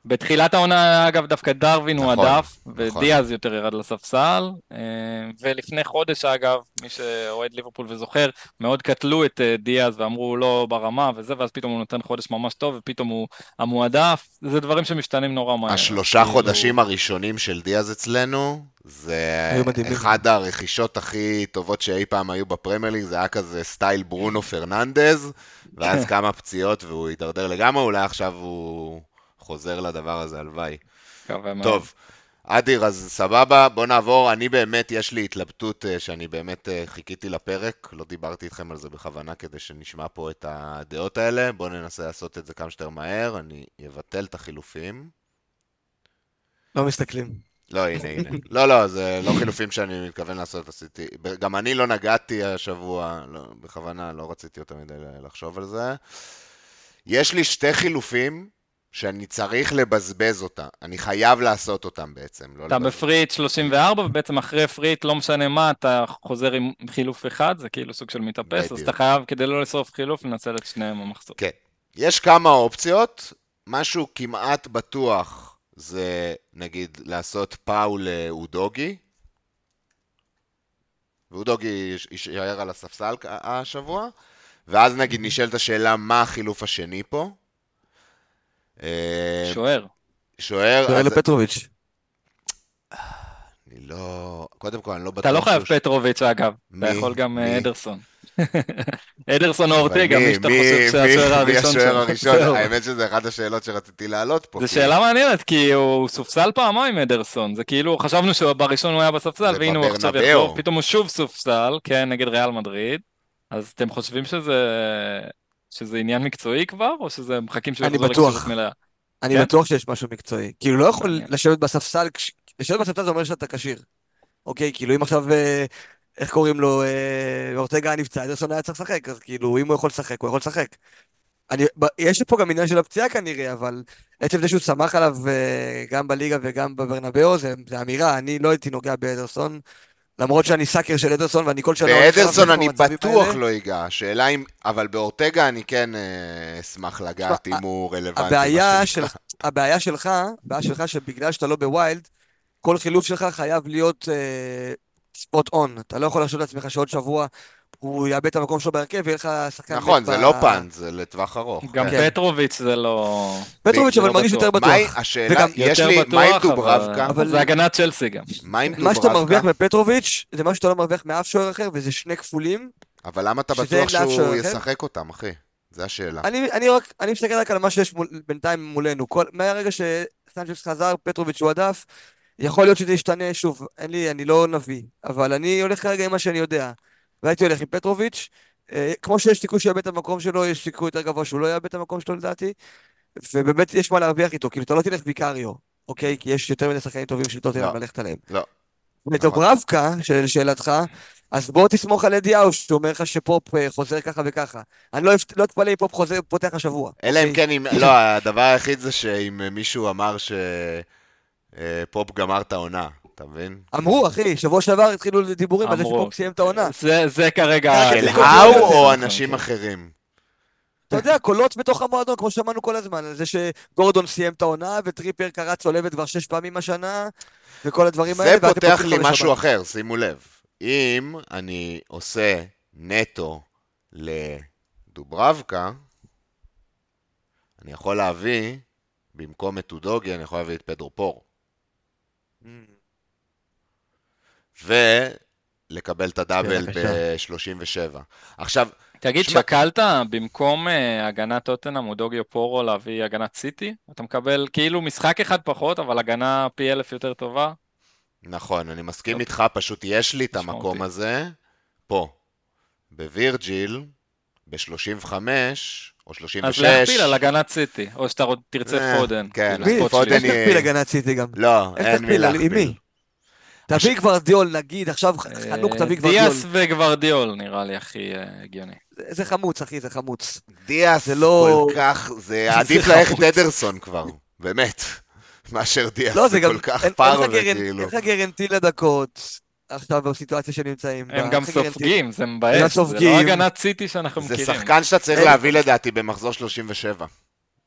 בתחילת העונה, אגב, דווקא דרווין הוא נכון, הדף, נכון. ודיאז יותר ירד לספסל, אה, ולפני חודש, אגב, מי שאוהד ליברפול וזוכר, מאוד קטלו את אה, דיאז ואמרו הוא לא ברמה וזה, ואז פתאום הוא נותן חודש ממש טוב, ופתאום הוא המועדף, זה דברים שמשתנים נורא מהר. השלושה אז כאילו- חודשים הראשונים של דיאז אצלנו, זה היו מדהימים. אחד הרכישות הכי טובות שאי פעם היו בפרמייר ליג, זה היה כזה סטייל ברונו פרננדז, ואז כמה פציעות והוא התדרדר לגמרי, אולי עכשיו הוא חוזר לדבר הזה, הלוואי. מקווה מאוד. טוב, אדיר, אז סבבה, בוא נעבור, אני באמת, יש לי התלבטות אה, שאני באמת אה, חיכיתי לפרק, לא דיברתי איתכם על זה בכוונה כדי שנשמע פה את הדעות האלה, בוא ננסה לעשות את זה כמה שיותר מהר, אני אבטל את החילופים. לא מסתכלים. לא, הנה, הנה. לא, לא, זה לא חילופים שאני מתכוון לעשות, עשיתי. גם אני לא נגעתי השבוע, לא, בכוונה, לא רציתי יותר מדי לחשוב על זה. יש לי שתי חילופים שאני צריך לבזבז אותם. אני חייב לעשות אותם בעצם. לא אתה לבזבז. בפריט שלושים וארבע, ובעצם אחרי פריט, לא משנה מה, אתה חוזר עם חילוף אחד, זה כאילו סוג של מתאפס, אז בדיוק. אתה חייב, כדי לא לשרוף חילוף, לנצל את שניהם במחזור. כן. יש כמה אופציות, משהו כמעט בטוח זה, נגיד, לעשות פאו לאודוגי. ואודוגי יישאר על הספסל השבוע, ואז נגיד נשאלת השאלה מה החילוף השני פה. שוער. שוער, שוער אז לפטרוביץ'. אני לא... קודם כל, אני לא בטוח... אתה לא חייב שהוא- פטרוביץ' אגב, מי? אתה יכול גם מי? אה, אדרסון. אדרסון או אבל אורטגה, מי- מי שאתה מי- חושב מי- שהשוער מי הראשון השוער שלו. הראשון? זהו. האמת שזה אחת השאלות שרציתי להעלות פה. זו כי- שאלה מעניינת, כי הוא סופסל פעמיים אדרסון, זה כאילו, חשבנו שבראשון הוא היה בספסל, זה והנה הוא עכשיו בברנבאו. יחזור, פתאום הוא שוב סופסל, כן, נגד ריאל מדריד, אז אתם חושבים שזה שזה עניין מקצועי כבר, או שזה מחכים שהוא אני יחזור בטוח. לכשירות מלאה? אני כן? בטוח שיש משהו מקצועי. כאילו לא יכול מעניין. לשבת בספסל, כש- לשבת בספסל זה אומר שאתה כשיר. אוקיי, כאילו אם עכשיו, אה, איך קוראים לו, אה, אורטגה נפצע, אדרסון היה צריך לשחק, אז כאילו אם הוא יכול לשחק, הוא יכול לשחק. אני, ב- יש פה גם עניין של הפציעה כנראה, אבל עצם זה שהוא שמח עליו אה, גם בליגה וגם בברנבאו, זה, זה אמירה, אני לא הייתי נוגע באדרסון, למרות שאני סאקר של אדרסון ואני כל שנה... הולך עליו באדרסון אני במצבים בטוח האלה. לא ייגע, שאלה אם... אבל באורטגה אני כן אה, אשמח לגעת תשמע, אם הוא רלוונטי. הבעיה, מה של, שנקרא. הבעיה שלך, הבעיה שלך שבגלל שאתה לא בווילד, כל חילוף שלך חייב להיות ספוט און. אתה לא יכול לחשוב לעצמך שעוד שבוע הוא יאבד את המקום שלו בהרכב ויהיה לך שחקן... נכון, מת זה ב- לא פאנט, זה לטווח ארוך. גם כן. פטרוביץ' זה לא... פטרוביץ' זה אבל לא מרגיש בטוח. יותר בטוח. מהי השאלה, וגם יש יותר לי, מה עם בטוח, דוברבקה? אבל זה הגנת צ'לסי גם. מה עם מה שאתה מרוויח דוברבקה? מפטרוביץ' זה מה שאתה לא מרוויח מאף שוער אחר, וזה שני כפולים. אבל למה אתה שזה בטוח אין לאף שהוא שוער אחר? ישחק אותם, אחי? זו השאלה. אני, אני רק, אני מסתכל רק על מה שיש מול, בינתיים מולנו. כל, מהרגע שסנצ'ס חזר, פטרוביץ' הוא הדף, יכול להיות שזה ישתנה שוב. אין לי, אני לא נביא, אבל אני הולך כרגע עם מה שאני יודע. והייתי הולך עם פטרוביץ', אה, כמו שיש סיכוי שיאבד את המקום שלו, יש סיכוי יותר גבוה שהוא לא יאבד את המקום שלו לדעתי, ובאמת יש מה להרוויח איתו, כאילו אתה לא תלך ויקריו, אוקיי? כי יש יותר מדי שחקנים טובים של טוטנהאם לא. ללכת עליהם. לא. ודוברבקה, של שאלתך, אז בוא תסמוך על אדיהו, שהוא אומר לך שפופ אה, חוזר ככה וככה. אני לא אפ- לא אתפלא אם פופ חוזר, פותח השבוע. אלא אם אוקיי? כן, אם- לא, הדבר היחיד זה שאם מישהו אמר שפופ גמר את העונה, אתה מבין? אמרו, אחי, שבוע שעבר התחילו דיבורים על זה אמרו. שפופ סיים את העונה. זה- זה כרגע... רק של זה כל האו זה. או כן. אנשים אחרים? אתה יודע, קולות בתוך המועדון, כמו שמענו כל הזמן, על זה שגורדון סיים את העונה, וטריפר קרא צולבת כבר שש פעמים השנה, וכל הדברים האלה. זה ואתם פותח פותחים לי לו משהו לשבת. אחר, שימו לב. אם אני עושה נטו לדוברבקה, אני יכול להביא, במקום את אודוגי, אני יכול להביא את פדרו פור. ולקבל את הדאבל קשה. ב-שלושים ושבע. עכשיו, תגיד, שמע- שקלת במקום אה, הגנת טוטנהאם או דוגיו פורו להביא הגנת סיטי? אתה מקבל כאילו משחק אחד פחות, אבל הגנה פי אלף יותר טובה? נכון, אני מסכים טוב. איתך, פשוט יש לי את משמעותי. המקום הזה, פה, בווירג'יל, ב-שלושים וחמש או שלושים ושש. אז להכפיל על הגנת סיטי, או שאתה רוצ- תרצה אה, פודן. כן, כאילו, אז מי? ספוט פודן איך שלישי. יהיה- תכפיל הגנת סיטי גם? לא, איך אין מי תכפיל? על- עם להכפיל. מי? תביא גוורדיול, נגיד, עכשיו חנוק אה, תביא גוורדיול. דיאס וגוורדיול נראה לי הכי אה, הגיוני. זה זה חמוץ, אחי, זה חמוץ. דיאס זה לא- כל כך, זה זה עדיף חמוץ. ללכת אדרסון כבר, באמת, מאשר דיאס, לא, זה זה גם, כל כך אין אין פרווה, לך גרנ- כאילו. אין לך גרנטי לדקות, עכשיו בסיטואציה שנמצאים בה. הם אין גם לך גרנטי. סופגים, זה הם מבאס, זה סופגים. לא הגנת סיטי שאנחנו זה מכירים. שחקן שאתה צריך אין- להביא לדעתי במחזור שלושים ושבע.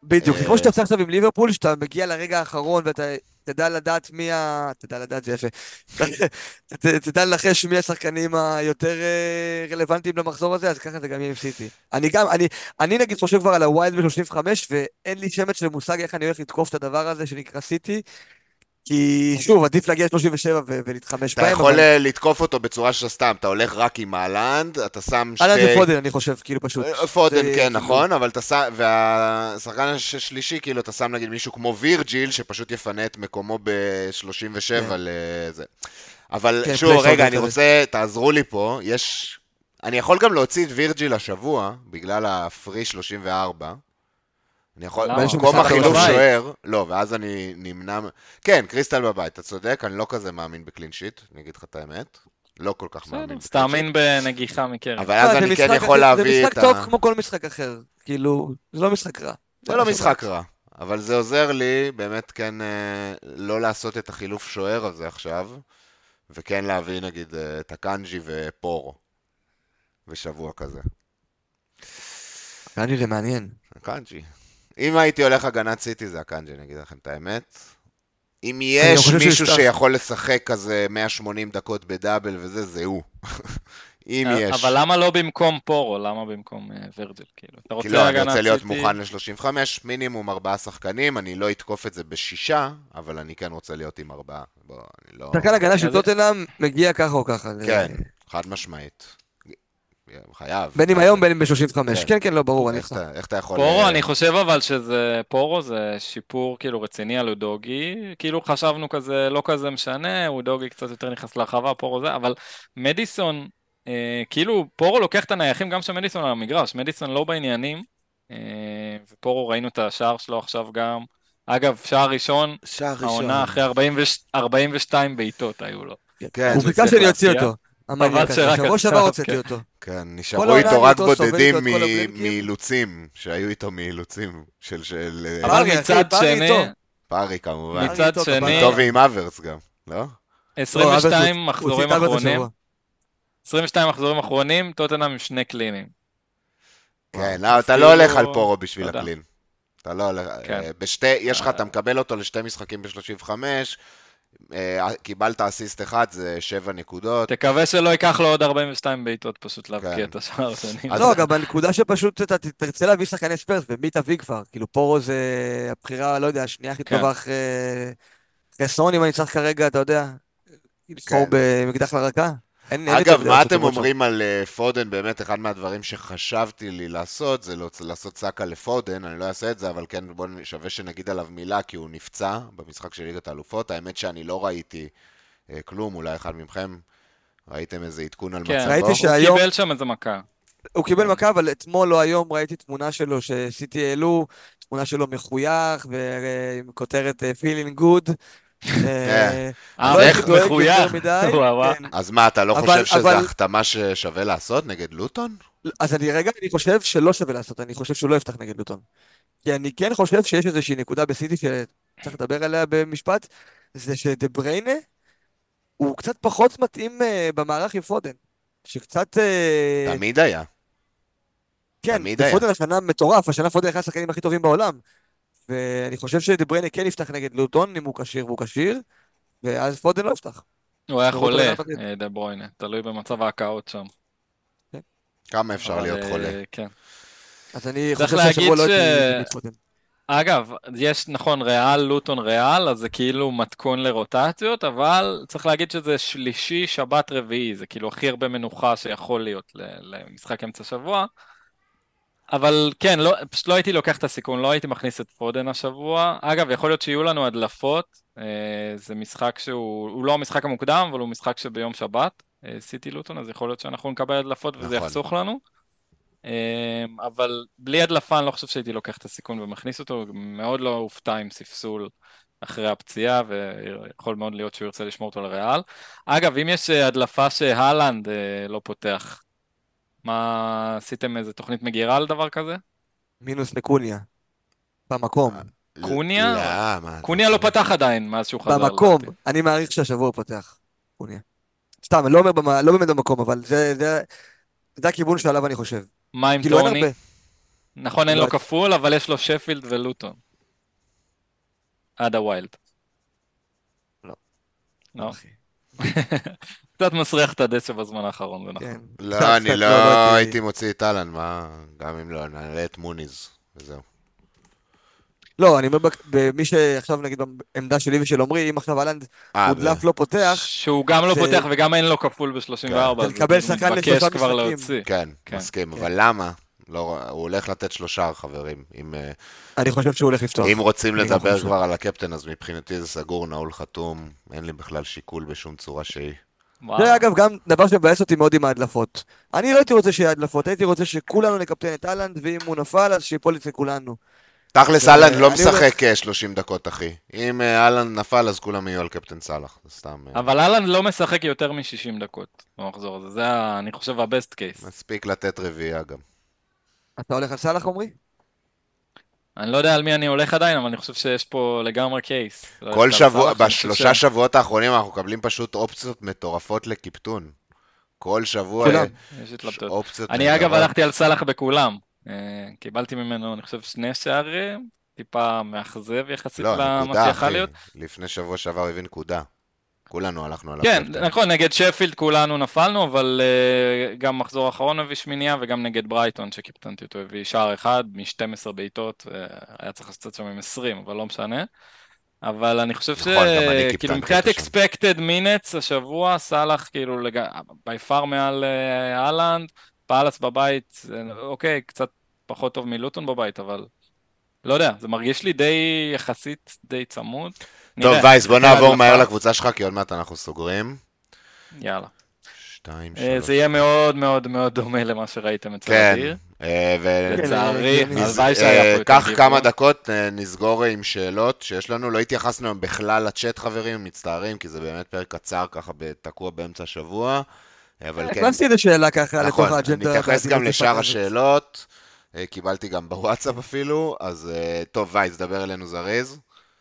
בדיוק, זה כמו אה, שאתה עושה עכשיו עם ליברפול, שאתה מגיע לרגע האחרון ואתה תדע לדעת מי ה... תדע לדעת, זה יפה. ת- תדע לנחש מי השחקנים היותר אה, רלוונטיים למחזור הזה, אז ככה זה גם יהיה עם סיטי. אני גם, אני, אני נגיד חושב כבר על הווילד ב-שלושים וחמש, ואין לי שמץ של מושג איך אני הולך לתקוף את הדבר הזה שנקרא סיטי, כי שוב, עדיף להגיע ל-שלושים ושבע ו- ולהתחמש אתה בהם, יכול אבל... אה, לתקוף אותו בצורה שאתה סתם, אתה הולך רק עם הלנד, אתה שם אהלן זה שתי... פודן, אני חושב, כאילו פשוט. אה, פודן, זה כן, כאילו... נכון, אבל אתה שם... והשחקן השלישי, כאילו, אתה שם נגיד מישהו כמו וירג'יל, שפשוט יפנה את מקומו ב-שלושים ושבע כן, לזה. אבל כן, שוב, רגע, פלייסהולדר אני כזה. רוצה, תעזרו לי פה, יש... אני יכול גם להוציא את וירג'יל השבוע, בגלל הפרי שלושים וארבע. אני יכול, אבל יש למה? לו במקום משחק לא החילוף משהו. בבית. שוער, לא, ואז אני נמנע... כן, קריסטל בבית, אתה צודק, אני לא כזה מאמין בקלין שיט, אני אגיד לך את האמת. לא כל כך בסדר, מאמין אז בקלין שיט. תאמין בנגיחה מקרן. אבל לא, אז זה אני כן משחק יכול הכי, זה להביא משחק את טוב ה... כמו כל משחק אחר. כאילו, זה לא משחק רע. זה על לא משחק השבת. רע, אבל זה עוזר לי באמת כן אה, לא לעשות את החילוף שוער הזה עכשיו, וכן להביא נגיד אה, את הקנג'י ופורו בשבוע כזה. נראה לי זה מעניין. הקנג'י. אם הייתי הולך הגנת סיטי זה הקנג'י, אני אגיד לכם את האמת. אם אני גם יש חושב שהוא מישהו יפתח. שיכול לשחק כזה מאה ושמונים דקות בדאבל וזה, זה הוא. אם אבל יש. למה לא במקום פורו? למה במקום אה, ורג'ל? כאילו, אתה כי לא, רוצה אני רוצה הגנת להיות סיטי? מוכן ל-שלושים וחמש, מינימום ארבעה שחקנים, אני לא אתקוף את זה בשישה, אבל אני כן רוצה להיות עם ארבעה. בוא, אני לא... שחקן הגנה של אז טוטנהאם מגיע ככה או ככה. ל- כן, חד משמעית. חייב, בין אם מה זה? היום בין אם ב-שלושים וחמש. כן. כן, כן, לא, ברור, אני איך איתך. אתה, איך אתה יכול... פורו, אה, אני חושב אבל שזה, פורו זה שיפור כאילו רציני על אודוגי, כאילו חשבנו כזה, לא כזה משנה, אודוגי קצת יותר נכנס להרחבה, פורו זה, אבל מדיסון, אה, כאילו פורו לוקח את הנייחים גם של מדיסון על המגרש, מדיסון לא בעניינים, אה, ופורו ראינו את השער שלו עכשיו גם, אגב, שער ראשון, שער העונה ראשון. אחרי ארבעים וש- ארבעים ושתיים בעיטות היו לו, כן, הוא הוא חיכה הצליח שאני אוציא להפקיע, אותו. חבל המניאק הזה. שרק שבוע שעבר עכשיו, הוצאתי כן. אותו. כן, כל נשארו העונה איתו אני רק אותו, סובל איתו בודדים את כל מ- הברנקים. מאילוצים, שהיו איתו מאילוצים של... של אה, אבל פארי, אחי, מצד פארי שני, איתו. פארי כמובן. פארי מצד איתו, כפרה שני, איתו עליו. ועם אברץ גם, לא? לא, אברץ הוא עשרים ושתיים הוא הוציא מחזורים את אברץ אחרונים, השבוע. עשרים ושתיים מחזורים אחרונים, טוטנהאם עם שני קלינים. כן, וואו. לא, אז אתה לא הולך על כאילו, פורו לא בשביל יודע, הקלין. אתה לא הולך... כן. אה, בשתי... יש לך, אתה אה, מקבל אותו לשתי משחקים ב-שלושים וחמש, אה, קיבלת אסיסט אחד, זה שבע נקודות. תקווה שלא ייקח לו עוד ארבעים ושתיים בעיטות פשוט להבקיע כן. את השער השני. אז לא, גם הנקודה שפשוט אתה ת- תרצה להביא שחקני ספרס, ומי תביא כבר? כאילו פורו זה הבחירה, לא יודע, השנייה הכי כן. טובה אחרי אחרי סון, אם אני צריך כרגע, אתה יודע, לבחור כן. במקדח לרקה. אין אין יותר אגב, מדי מה אופציות אתם טובות שם. אומרים על אה, פודן? באמת, אחד מהדברים שחשבתי לי לעשות, זה לא- לעשות סאקה לפודן, אני לא אעשה את זה, אבל כן, בואו שווה שנגיד עליו מילה, כי הוא נפצע במשחק של ליגת האלופות. האמת שאני לא ראיתי אה, כלום, אולי אחד מכם ראיתם איזה עדכון על כן, ראיתי מצבו? הוא שהיום, קיבל שם איזה מכה. הוא קיבל מכה, אבל אתמול או היום ראיתי תמונה שלו שסיטי העלו, תמונה שלו מחוייך, ועם כותרת אה, feeling good. אה, אה, אז אה, לא איך... הייתי דואג מחוייך. יותר מדי, וואו, וואו. כן. אז מה, אתה לא אבל, חושב שזו אבל, החתמה ששווה לעשות נגד לוטון? אז אני רגע, אני חושב שלא שווה לעשות, אני חושב שהוא לא יפתח נגד לוטון. כי אני כן חושב שיש איזושהי נקודה בסיטי שצריך לדבר עליה במשפט, זה שדה בריינה הוא קצת פחות מתאים uh, במערך עם פודן. שקצת... Uh, תמיד היה, כן, תמיד היה. ופודן השנה מטורף, השנה פודן אחד השחקנים הכי טובים בעולם. ואני חושב שדה בריינה כן יפתח נגד לוטון, אם הוא כשיר והוא כשיר, ואז פודן לא יפתח. הוא היה נראו אותו חולה, בריאל מדריד. אה, דה ברוינה, תלוי במצב ההקאות שם. כן. כמה אפשר אבל להיות אה, חולה? כן. אז אני צריך חושב להגיד שהשבוע לא ש... הייתי מביא את פודן. אגב, יש נכון ריאל, לוטון ריאל, אז זה כאילו מתכון לרוטציות, אבל צריך להגיד שזה שלישי, שבת, רביעי, זה כאילו הכי הרבה מנוחה שיכול להיות ל- למשחק אמצע שבוע. אבל כן, לא, פשוט לא הייתי לוקח את הסיכון, לא הייתי מכניס את פודן השבוע. אגב, יכול להיות שיהיו לנו הדלפות, אה, זה משחק שהוא, הוא לא המשחק המוקדם, אבל הוא משחק שביום שבת, אה, סיטי לוטון, אז יכול להיות שאנחנו נקבל הדלפות וזה נכון. יחסוך לנו. אה, אבל בלי הדלפה אני לא חושב שהייתי לוקח את הסיכון ומכניס אותו, מאוד לא הופתע עם ספסול אחרי הפציעה, ויכול מאוד להיות שהוא ירצה לשמור אותו לריאל. אגב, אם יש אה, הדלפה שהלנד אה, לא פותח, מה, עשיתם איזה תוכנית מגירה על דבר כזה? מינוס לקוניה. במקום. קוניה? לא, מה? קוניה לא פתח עדיין מאז שהוא חזר במקום. לדעתי. אני מעריך שהשבוע הוא פותח. קוניה. סתם, אני לא אומר, במה- לא באמת במקום, אבל זה, זה, זה הכיוון שעליו אני חושב. מה עם כאילו אין טוני? הרבה. נכון, אין לו כפול, אבל יש לו שפילד ולוטון. עד הווילד. לא. לא. קצת מסריח את הדשא בזמן האחרון, זה נכון. לא, אני לא הייתי מוציא את אלן, מה? גם אם לא, נעלה את מוניז, וזהו. לא, אני אומר, במי שעכשיו נגיד בעמדה שלי ושל עומרי, אם עכשיו אלנד מודלף לא פותח... שהוא גם לא פותח וגם אין לו כפול ב-שלושים וארבע, אז הוא מתבקש כבר להוציא. כן, מסכים, אבל למה? הוא הולך לתת שלושה חברים. אני חושב שהוא הולך לפתוח. אם רוצים לדבר כבר על הקפטן, אז מבחינתי זה סגור, נעול חתום, אין לי בכלל שיקול בשום צורה שהיא. זה אגב גם דבר שמבאס אותי מאוד עם ההדלפות. אני לא הייתי רוצה שיהיה הדלפות, הייתי רוצה שכולנו נקפטן את אלנד, ואם הוא נפל אז שיפול אצל כולנו. תכלס אלנד לא משחק שלושים דקות, אחי. אם אלנד נפל, אז כולם יהיו על קפטן סלאח. אבל אלנד לא משחק יותר מ-שישים דקות במחזור הזה. זה, אני חושב, הבסט קייס. מספיק לתת רביעייה גם. אתה הולך על סלאח, עומרי? אני לא יודע על מי אני הולך עדיין, אבל אני חושב שיש פה לגמרי קייס. כל שבוע, בשלושה שבועות האחרונים אנחנו מקבלים פשוט אופציות מטורפות לקיפטון. כל שבוע יש אופציות. אני אגב הלכתי על סלאח בכולם. קיבלתי ממנו, אני חושב, שני שערים, טיפה מאכזב יחסית למה שיכל להיות. לפני שבוע שעבר הביא נקודה. כולנו הלכנו על כן, נכון, נגד שפילד כולנו נפלנו, אבל גם מחזור האחרון הביא שמיניה, וגם נגד ברייטון שקיפטנתי אותו, הביא שער אחד מ-שתים עשרה בעיטות, והיה צריך לצאת שם עם עשרים, אבל לא משנה. אבל אני חושב שכאילו מבחינת expected minutes השבוע, סלאח כאילו by far מעל אלנד, פאלאס בבית, אוקיי, קצת פחות טוב מלוטון בבית, אבל לא יודע, זה מרגיש לי די יחסית, די צמוד. טוב, וייס, בוא נעבור מהר לקבוצה שלך, כי עוד מעט אנחנו סוגרים. יאללה. שתיים, שלוש. זה יהיה מאוד מאוד מאוד דומה למה שראיתם אצל אדיר. לצערי, הלוואי שהיה פה יותר קח כמה דקות, נסגור עם שאלות שיש לנו. לא התייחסנו בכלל לצ'אט, חברים, מצטערים, כי זה באמת פרק קצר, ככה תקוע באמצע השבוע. הכנסתי את השאלה ככה לתוך האג'נדה. אני אתייחס גם לשאר השאלות. קיבלתי גם בוואטסאפ אפילו. אז טוב, וייס, דבר אלינו זריז.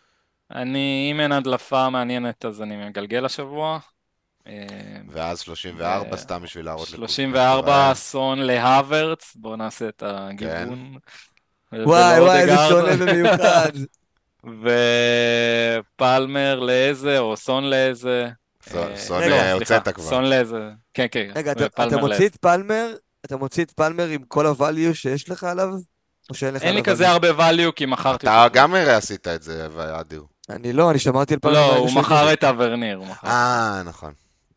אני, אם אין הדלפה מעניינת, אז אני מגלגל השבוע. ואז שלושים וארבע, סתם בשביל להראות לכולם. שלושים וארבע, סון להוורץ, בואו נעשה את הגיוון. וואי וואי, זה שונה במיוחד. ופלמר לאיזה, או סון לאיזה. סון הוצאת כבר. סון לאיזה, כן, כן. רגע, אתה מוציא את פלמר, אתה מוציא את פלמר עם כל הvalue שיש לך עליו? אין לי כזה הרבה value, כי מכרתי אותו. אתה גם הרי עשית את זה, אדיר. אני לא, אני שמרתי על פלמר. לא, הוא מכר את הוורניר. אה, נכון.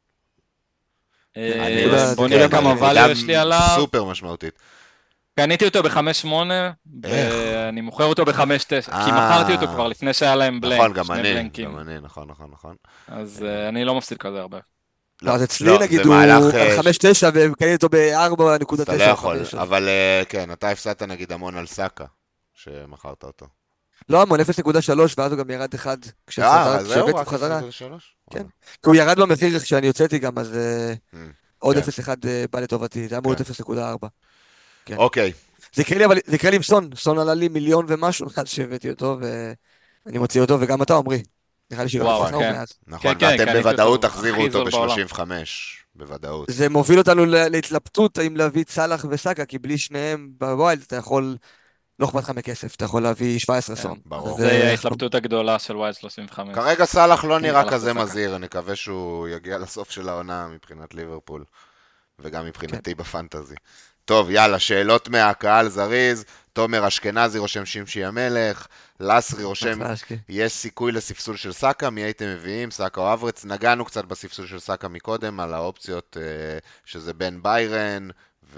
בוא נראה כמה value יש לי עליו. סופר משמעותית. קניתי אותו ב-חמש שמונה, ואני מוכר אותו ב-חמש תשע, כי מכרתי אותו כבר לפני שהיה להם בלנק. נכון, גם אני, גם אני, נכון, נכון, נכון. אז אני לא מפסיד כזה הרבה. לא, אז אצלי נגיד הוא על חמש תשע וקניתי אותו ב-ארבע נקודה תשע. אתה לא יכול, אבל כן, אתה הפסדת נגיד המון על סאקה, שמכרת אותו. לא המון, אפס נקודה שלוש, ואז הוא גם ירד אחד. אה, זהו, רק אפס נקודה שלוש? כן, כי הוא ירד במחיר כשאני יוצאתי גם, אז עוד אפס אחד בא לטובתי, זה אמור להיות אפס נקודה ארבע. אוקיי. זה יקרה לי, אבל זה יקרה לי עם סון, סון עלה לי מיליון ומשהו, אז שהבאתי אותו, ואני מוציא אותו, וגם אתה עומרי. נראה לי שגם וואו, חסר מאז. נכון, ואתם בוודאות תחזירו אותו ב-שלושים וחמש, בוודאות. זה מוביל אותנו להתלבטות האם להביא את סלאח וסאקה, כי בלי שניהם בווילד אתה יכול, לא אכפת לך מכסף, אתה יכול להביא שבע עשרה סון. זה ההתלבטות הגדולה של ווילד שלושים וחמש. כרגע סלאח לא נראה כזה מזהיר, אני מקווה שהוא יגיע לסוף של העונה מבחינת ליברפול, וגם מבחינתי בפנטזי. טוב, יאללה, שאלות מהקהל זריז, תומר אשכנזי רושם שמשי המלך, לסרי רושם, יש סיכוי לספסול של סאקה, מי הייתם מביאים, סאקה או אברץ, נגענו קצת בספסול של סאקה מקודם, על האופציות שזה בן ביירן, ו...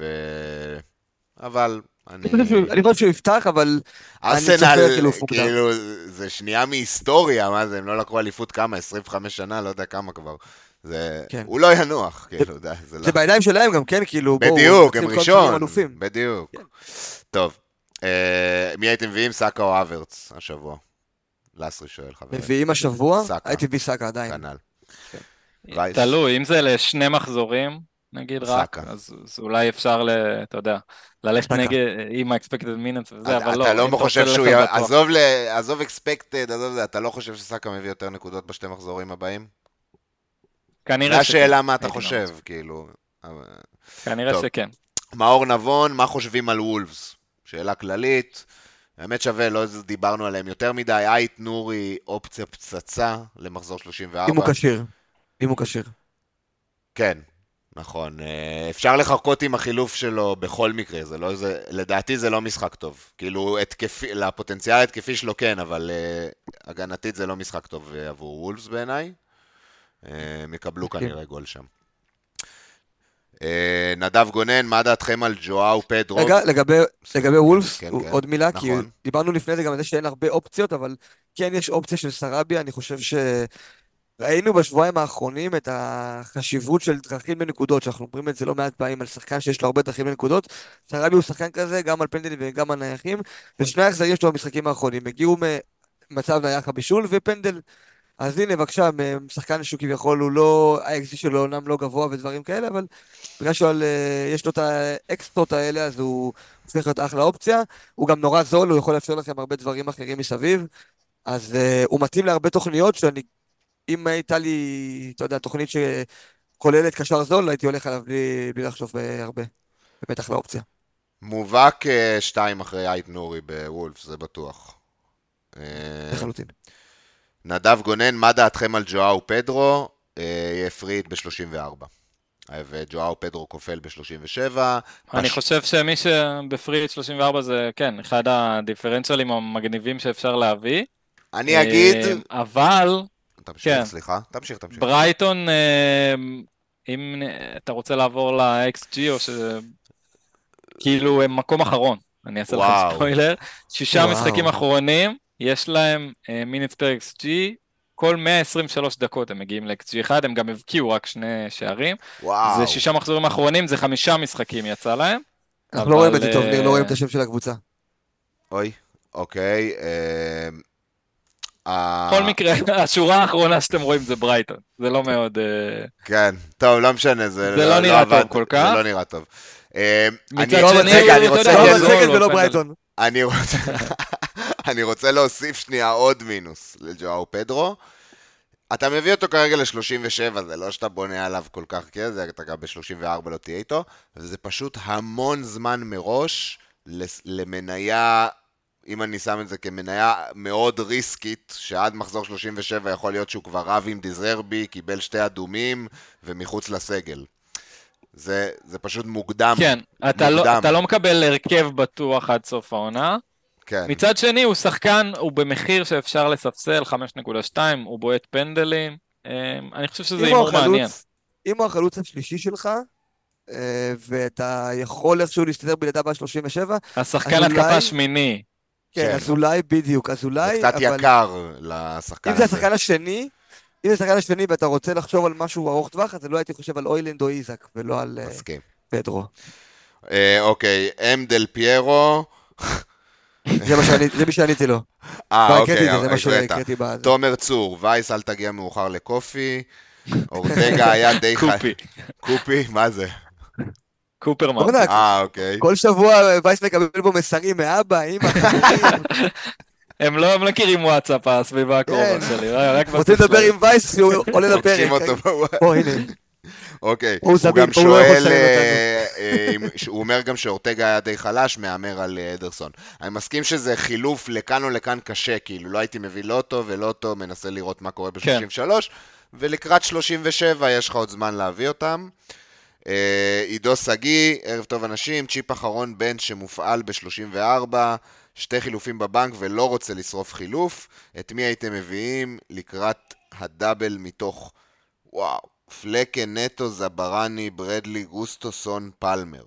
אבל אני... אני חושב שהוא יפתח, אבל... ארסנל, כאילו, זה שנייה מהיסטוריה, מה זה, הם לא לקחו אליפות כמה, עשרים וחמש שנה, לא יודע כמה כבר. הוא לא ינוח, כאילו, זה לא... זה בידיים שלהם גם, כן, כאילו, בואו... בדיוק, הם ראשון, בדיוק. טוב, מי הייתם מביאים, סאקה או אברץ השבוע? לסרי שואל, חברים. מביאים השבוע? הייתי מביא סאקה עדיין. כנ"ל. תלוי, אם זה לשני מחזורים, נגיד רק, אז אולי אפשר, אתה יודע, ללכת נגד, עם ה-expected minutes וזה, אבל לא. אתה לא חושב שהוא... עזוב expected, עזוב זה, אתה לא חושב שסאקה מביא יותר נקודות בשתי מחזורים הבאים? כנראה שכן. השאלה מה אתה חושב, כאילו. כנראה שכן. מאור נבון, מה חושבים על וולפס? שאלה כללית, האמת שווה, לא דיברנו עליהם יותר מדי, אייט נורי אופציה פצצה למחזור שלושים וארבע. אם הוא כשיר, אם הוא כשיר. כן, נכון. אפשר לחכות עם החילוף שלו בכל מקרה, זה לא, זה, לדעתי זה לא משחק טוב. כאילו, התקפי, לפוטנציאל התקפי שלו כן, אבל uh, הגנתית זה לא משחק טוב עבור וולפס בעיניי. Uh, הם יקבלו כנראה גול שם. Uh, נדב גונן, מה דעתכם על ג'ואאו פדרו? רגע, לגבי, לגבי וולפס, כן, כן. עוד מילה, נכון. כי דיברנו לפני זה גם על זה שאין הרבה אופציות, אבל כן יש אופציה של סרביה, אני חושב ש... ראינו בשבועיים האחרונים את החשיבות של דרכים בנקודות, שאנחנו אומרים את זה לא מעט פעמים על שחקן שיש לו הרבה דרכים בנקודות. סרבי הוא שחקן כזה, גם על פנדלים וגם על נייחים, ושני ההחזרים יש לו במשחקים האחרונים. הגיעו ממצב נייח הבישול ופנדל. אז הנה, בבקשה, שחקן שהוא כביכול, הוא לא, ה-אקס ג'י שלו אומנם לא גבוה ודברים כאלה, אבל בגלל שיש לו את האקסטרות האלה, אז הוא הופך להיות אחלה אופציה. הוא גם נורא זול, הוא יכול לאפשר לכם הרבה דברים אחרים מסביב. אז uh, הוא מתאים להרבה תוכניות שאני אם הייתה לי, אתה יודע, תוכנית שכוללת קשר זול, הייתי הולך עליו בלי, בלי לחשוב הרבה, ובטח לאופציה. מובהק שתיים אחרי אייט נורי בוולף, זה בטוח. לחלוטין. נדב גונן, מה דעתכם על ג'ואאו פדרו? יהיה פריט ב-שלושים וארבע. וג'ואאו פדרו כופל ב-שלושים ושבע. אני חושב שמי שבפריט שלושים וארבע זה, כן, אחד הדיפרנציאלים המגניבים שאפשר להביא. אני אגיד... אבל... תמשיך, כן. סליחה, תמשיך, תמשיך. ברייטון, אם אתה רוצה לעבור ל-אקס ג'י, או ש... כאילו הם מקום אחרון, אני אעשה לכם ספוילר, שישה וואו. משחקים אחרונים, יש להם מיניטס פר אקס ג'י, כל מאה עשרים ושלוש דקות הם מגיעים ל-אקס ג'י אחד, הם גם הבקיעו רק שני שערים, וואו. זה שישה מחזורים אחרונים, זה חמישה משחקים יצא להם. אנחנו אבל... לא רואים את זה טוב, ניר, לא רואים את השם של הקבוצה. אוי, אוקיי. בכל מקרה, השורה האחרונה שאתם רואים זה ברייטון, זה לא מאוד... כן, טוב, לא משנה, זה לא נראה טוב כל כך. זה לא נראה טוב. מצד שני, אני רוצה... לא מצגת ולא ברייטון. אני רוצה להוסיף שנייה עוד מינוס לג'ואאו פדרו. אתה מביא אותו כרגע ל-שלושים ושבע, זה לא שאתה בונה עליו כל כך כזה, אתה גם ב-שלושים וארבע לא תהיה איתו, וזה פשוט המון זמן מראש למניה, אם אני שם את זה כמניה מאוד ריסקית, שעד מחזור שלושים ושבע יכול להיות שהוא כבר רב עם דיזרבי, קיבל שתי אדומים ומחוץ לסגל. זה, זה פשוט מוקדם. כן, אתה מוקדם. לא, אתה לא מקבל הרכב בטוח עד סוף העונה. כן. מצד שני, הוא שחקן, הוא במחיר שאפשר לספסל, חמש נקודה שתיים, הוא בועט פנדלים. אני חושב שזה אימור מעניין. אם הוא החלוץ השלישי שלך, ואתה יכול איכשהו להסתדר בלעדיו ב-שלושים ושבע, השחקן התקפה שמיני. כן, אז אולי, בדיוק, אז אולי... זה קצת יקר לשחקן הזה. אם זה השחקן השני, אם זה השחקן השני ואתה רוצה לחשוב על משהו ארוך טווח, אז לא הייתי חושב על אוילנד או איזק, ולא על פדרו. אוקיי, אם דל פיירו... זה מי שעניתי לו. אה, אוקיי, זה מה שהקראתי בזה. תומר צור, וייס אל תגיע מאוחר לקופי, אורטגה היה די חי... קופי. קופי, מה זה? קופרמן. אה, אוקיי. כל שבוע וייס מקבל בו מסרים מאבא, אמא, חברים. הם לא מכירים וואטסאפ הסביבה הקרובה שלי. רוצים לדבר עם וייס שהוא עולה לפרק. פוגשים אותו בוואטסאפ. או, הנה. אוקיי, הוא גם שואל, הוא אומר גם שאורטגה היה די חלש, מאמר על אדרסון. אני מסכים שזה חילוף לכאן או לכאן קשה, כאילו לא הייתי מביא לא אותו ולא אותו, מנסה לראות מה קורה ב-שלושים ושלוש, ולקראת שלושים ושבע יש לך עוד זמן להביא אותם. עידו סגי, ערב טוב אנשים, צ'יפ אחרון בנץ' שמופעל ב-שלושים וארבע, שתי חילופים בבנק ולא רוצה לשרוף חילוף. את מי הייתם מביאים לקראת הדאבל מתוך, וואו, פלקה, נטו, זברני, ברדלי, גוסטוסון, פלמר.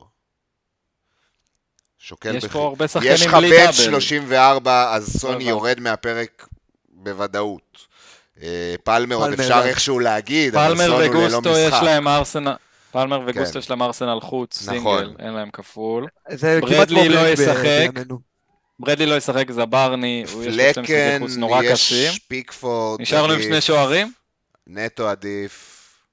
שוקל יש בח... פה הרבה שחקנים יש לך בלי בית דאבל. שלושים וארבע, אז סוני יורד מהפרק בוודאות. פלמר עוד אפשר איכשהו להגיד, אבל פלמר סוני הוא ללא וגוסטו יש משחק. להם ארסנל, פלמר וגוסטו יש להם ארסנל חוץ, סינגל, אין להם כפול. ברדלי לא ישחק, ברדלי לא ישחק, זברני, הוא יש לו שתי משחקי חוץ נורא קשים. יש פיקפורד, נשארנו עם שני שוערים? נטו עדיף.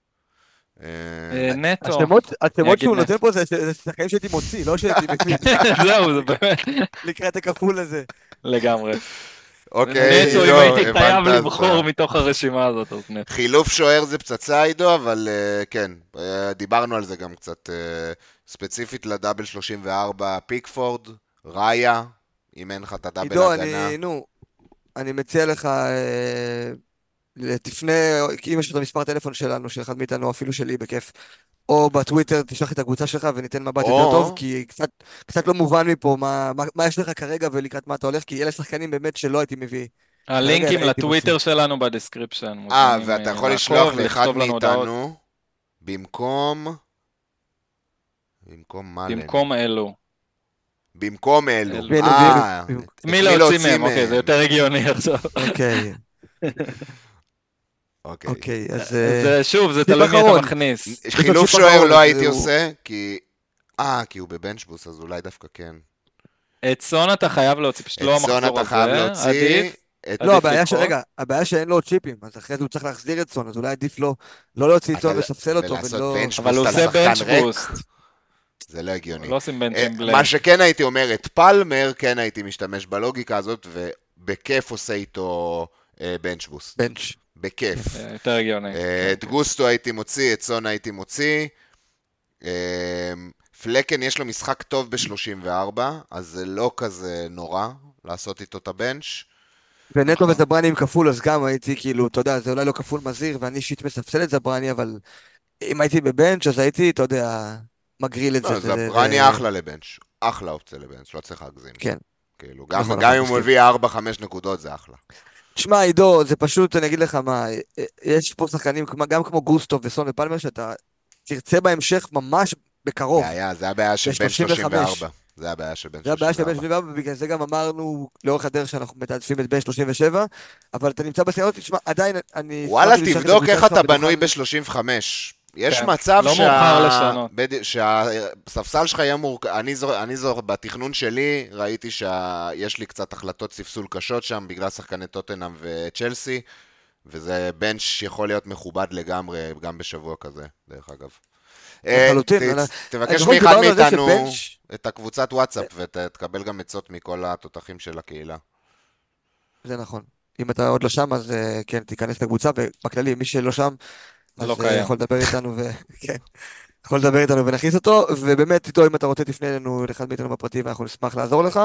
נטו. השמות שהוא נותן פה זה שחקנים שהייתי מוציא, לא שהייתי מפיץ. זהו, זה באמת. לקראת הכפול הזה. לגמרי. אוקיי, נטו, אם הייתי חייב לבחור מתוך הרשימה הזאת, אז נטו. חילוף שוער זה פצצה, עידו, אבל כן, דיברנו על זה גם קצת ספציפית לדאבל שלושים וארבע פיקפורד, ראיה, אם אין לך את הדאבל עידו, הגנה. אני, נו, אני מציע לך, אה, תפנה, אם יש לך את המספר הטלפון שלנו, של אחד מאיתנו, אפילו שלי, בכיף, או בטוויטר, תשלח את הקבוצה שלך וניתן מבט יותר טוב, או, כי קצת, קצת לא מובן מפה מה, מה, מה יש לך כרגע ולקראת מה אתה הולך, כי אלה שחקנים באמת שלא הייתי מביא. כרגע הלינקים אלא הייתי מוציא. לטוויטר שלנו בדסקריפשן, אה, מוזמנים ואתה אה, יכול לשלוח לעקוב, לאחד לכתוב לנו הודעות מאיתנו, במקום, במקום מה לנו? במקום אלו. במקום אלו. אלו. מי אלו? אה, מי- את מי להוציא מהם, אוקיי, זה יותר הגיוני עכשיו. אוקיי, אוקיי. אוקיי, אז... זה שוב, זה טיפ תלוי מי אחרון. אתה מכניס. חילוף טיפ שוער אחרון, לא הייתי הוא- עושה, כי... אה, כי הוא בבנצ'בוס, אז אולי דווקא כן. את סון אתה חייב להוציא, פשוט לא את סון המחזור אתה חייב הזה, להוציא. עדיף. את- לא, עדיף הבעיה ש... לדחות. רגע, הבעיה שאין לו צ'יפים, אז אחרי זה הוא צריך להחזיר את סון, אז אולי עדיף לו לא להוציא את סון אבל- ולספסל אותו, ולעשות ולא... בנץ' אבל הוא בוסט עושה על שחקן בנץ' ריק. בוסט. זה לא הגיוני. לא עושים בנץ' אה, עם בלנק. מה שכן הייתי אומר, את פלמר כן הייתי משתמש בלוגיקה הזאת, ובכיף עושה איתו בנץ' בוסט. בנץ'. בכיף. אה, יותר הגיוני. אה, את גוסטו הייתי מוציא, את סון הייתי מוציא. אה, פלקן יש לו משחק טוב ב-שלושים וארבע, אז זה לא כזה נורא לעשות איתו את הבנץ'. ונטו נכון. וזברני עם כפול, אז גם הייתי כאילו, אתה יודע, זה אולי לא כפול מזהיר, ואני אישית מספסל את זברני, אבל אם הייתי בבנץ', אז הייתי, אתה יודע, מגריל את זה. לא, ו- זברני ו- אחלה לבנץ'. אחלה אופציה לבנץ', לא צריך להגזים. כן. כאילו, גם, נכון, גם נכון, אם הוא מסכים. מביא ארבע חמש נקודות זה אחלה. תשמע, עידו, זה פשוט, אני אגיד לך מה, יש פה שחקנים, כמו- גם כמו גוסטו וסון ופלמר, שאתה תרצה בהמשך ממש בקרוב. היה, זה הבעיה של בן ב-שלושים וחמש. שלושים וארבע. זה הבעיה של בן זה הבעיה של בן שלושים וארבע. שלושים וארבע, ובגלל זה גם אמרנו לאורך הדרך שאנחנו מתעדפים את בן שלושים ושבע, אבל אתה נמצא בסיירות, תשמע, עדיין אני... וואלה, שמחתי לשלוח את תבדוק הקבוצה איך שלך אתה ונוכל- בנוי ב-שלושים וחמש. יש כן, מצב לא שה... מאוחר לשנות. בד... שהספסל שלך יהיה מורכב. אני זו... אני זו... בתכנון שלי ראיתי שיש לי קצת החלטות ספסול קשות שם, בגלל שחקני טוטנהאם וצ'לסי, וזה בנץ' שיכול להיות מכובד לגמרי, גם בשבוע כזה, דרך אגב. לחלוטין, אה, אבל- ת- תבקש אני זוכר מאחד שדיברנו על זה מאיתנו שבנץ'- את הקבוצת וואטסאפ, ותקבל גם עצות מכל התותחים של הקהילה. זה נכון. אם אתה עוד לא שם, אז אה, כן, תיכנס לקבוצה, ובכללי, מי שלא שם, אז לא אה, קיים. יכול לדבר איתנו, ו... כן, יכול לדבר איתנו ונכניס אותו, ובאמת, איתו, אם אתה רוצה, תפנה אלינו, לאחד מאיתנו בפרטי, ואנחנו נשמח לעזור לך.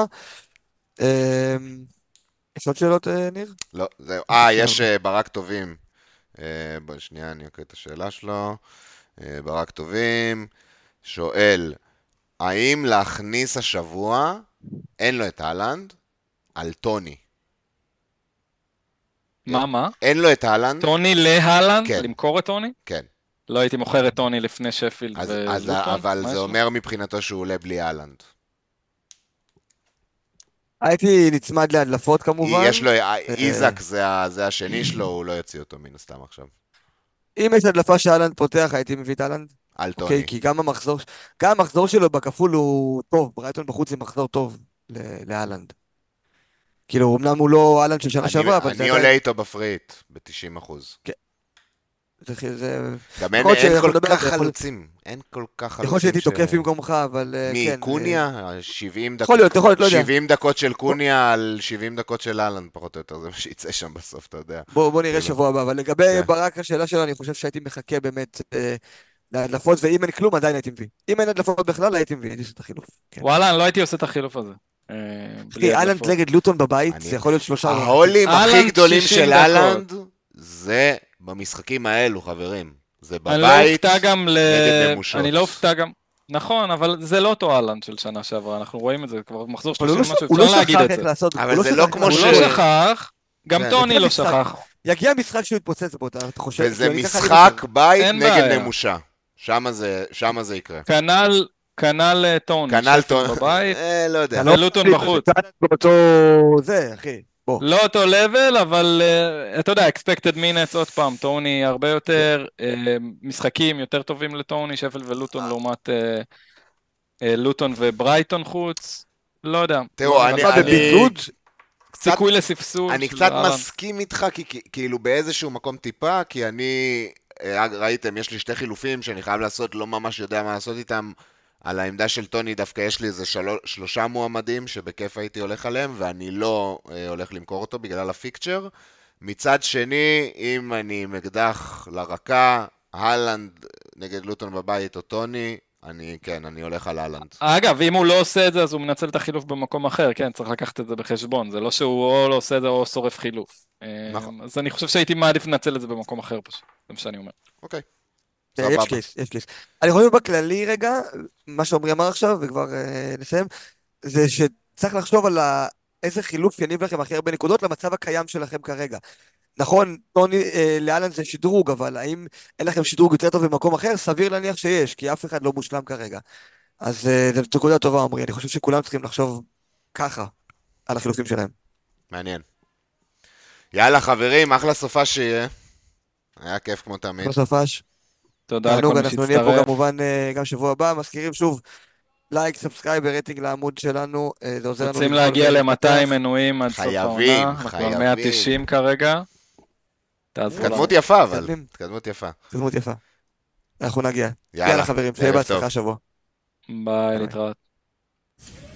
אה, יש עוד שאלות, אה, ניר? לא, זהו. אה, יש אה, ברק טובים. אה, בוא, שנייה, אני אקריא את השאלה שלו. אה, ברק טובים שואל, האם להכניס השבוע, אין לו את הלנד, על טוני? מה, מה? אין לו את הלנד? טוני להלנד? כן. למכור את טוני? כן. לא הייתי מוכר את טוני לפני שפילד אז, אז, ולוטון? אבל מה זה יש לו? אומר מבחינתו שהוא עולה בלי הלנד. הייתי נצמד להדלפות כמובן. יש לו, איזק זה, ה- זה השני שלו, הוא לא יוציא אותו מן הסתם עכשיו. אם יש הדלפה שאלנד פותח, הייתי מביא את אהלנד. על טוני. אוקיי, כי גם המחזור, גם המחזור שלו בכפול הוא טוב, ברייטון בחוץ זה מחזור טוב ל- לאהלנד. כאילו, אמנם הוא לא אהלנד של שנה אני, שעברה, אבל זה אני עדיין... עולה איתו בפריט, ב-תשעים אחוז. זה- זה... גם אין, יכול להיות אין שאנחנו כל נדבר על כך זה, יכול- חלוצים. אין כל כך חלוצים. יכול שהייתי ש- תוקף במקומך, אבל אה, מי, כן. קוניה? שבעים דקות. יכול להיות, יכול להיות, לא יודע. שבעים דקות של קוניה על שבעים דקות של אהלנד, פחות או יותר, זה מה שיצא שם בסוף, אתה יודע. בוא, בוא נראה כאילו. שבוע הבא, אבל לגבי כן. ברק, השאלה שלו, אני חושב שהייתי מחכה באמת אה, להדלפות, ואם אין כלום, עדיין הייתי מביא. אם אין הדלפות בכלל, הייתי מביא, הייתי עושה את החילוף. כן. וואלה, אני לא הייתי עושה את החילוף הזה. אה, בלי אחי, אהלנד הדלפות. נגד לוטון בבית, אני- זה יכול להיות שלושה... ההולים הכי אהלנד גדולים שישים של דקות. אהלנד, זה במשחקים האלו, חברים. זה אני לא בבית, אופתע גם ל... נגד נמושות. אני לא אופתע גם... נכון, אבל זה לא אותו אהלנד של שנה שעברה, אנחנו רואים את זה, כבר מחזור אבל הוא שלושים לא משהו, הוא לא אפשר להגיד שכח את איך זה. לעשות, אבל הוא זה שכח לא איך כמו הוא לעשות. לא ש- שכח, גם כן. טוני לא משחק. שכח. יגיע משחק שהוא יתפוצץ בו, אתה אתה חושב? וזה כאילו, אני ככה אני משחק חושב. בית אין נגד בעיה. נמושה. שמה זה, שמה זה יקרה. כנ"ל, כנ"ל אה, טוני, כנ"ל שפילד טון, בבית, אה, לא יודע. אתה לא ולוטון מחליט, בחוץ. אתה באותו... זה, אחי. בוא. לא אותו לבל, אבל אה, אתה יודע, expected minutes, עוד פעם, טוני הרבה יותר, אה, משחקים יותר טובים לטוני, שפילד ולוטון לעומת אה, אה, לוטון וברייטון חוץ, לא יודע. תראו, לא אני- נראה מה, לי. בבידוד? סיכוי לספסול. אני של קצת אהלנד. מסכים איתך, כי, כי, כאילו באיזשהו מקום טיפה, כי אני, אה, ראיתם, יש לי שתי חילופים שאני חייב לעשות, לא ממש יודע מה לעשות איתם. על העמדה של טוני דווקא יש לי איזה של... שלושה מועמדים שבכיף הייתי הולך עליהם, ואני לא אה, הולך למכור אותו בגלל הפיקצ'ר. מצד שני, אם אני עם אקדח לרקה, הלנד נגד לוטון בבית או טוני, אני, כן, אני הולך על אהלנד. אגב, אם הוא לא עושה את זה, אז הוא מנצל את החילוף במקום אחר, כן, צריך לקחת את זה בחשבון, זה לא שהוא או לא עושה את זה או שורף חילוף. נכון. אז אני חושב שהייתי מעדיף לנצל את זה במקום אחר פשוט, זה מה שאני אומר. אוקיי, יש סבבה. קייס, יש קייס. אני חושב בכללי רגע, מה שעומרי אמר עכשיו, וכבר אה, נסיים, זה שצריך לחשוב על ה... איזה חילוף יניב לכם הכי הרבה נקודות למצב הקיים שלכם כרגע. נכון, טוני אה, לאלן זה שדרוג, אבל האם אין לכם שדרוג יותר טוב במקום אחר? סביר להניח שיש, כי אף אחד לא מושלם כרגע. אז אה, זו נקודה טובה, עומרי. אני חושב שכולם צריכים לחשוב ככה על החילופים שלהם. מעניין. יאללה חברים, אחלה סופה שיהיה. היה כיף כמו תמיד. בסופש, תודה לכל תענוג, מי אנחנו נהיה פה שהצטרף. כמובן אה, גם שבוע הבא. מזכירים שוב, לייק, סאבסקרייב ורייטינג לעמוד שלנו, אה, זה עוזר לנו רוצים לגדול להגיע ולהתפתח. ל-מאתיים מנויים עד סוף חייבים, העונה, אנחנו על חייבים. מאה תשעים כרגע. תעזרו לנו. התקדמות יפה אבל, מתקדמים. התקדמות יפה. תדמות יפה. אנחנו נגיע. יאללה, יאללה חברים, שיהיה ערב בהצלחה טוב. השבוע. ביי, ביי. להתראות.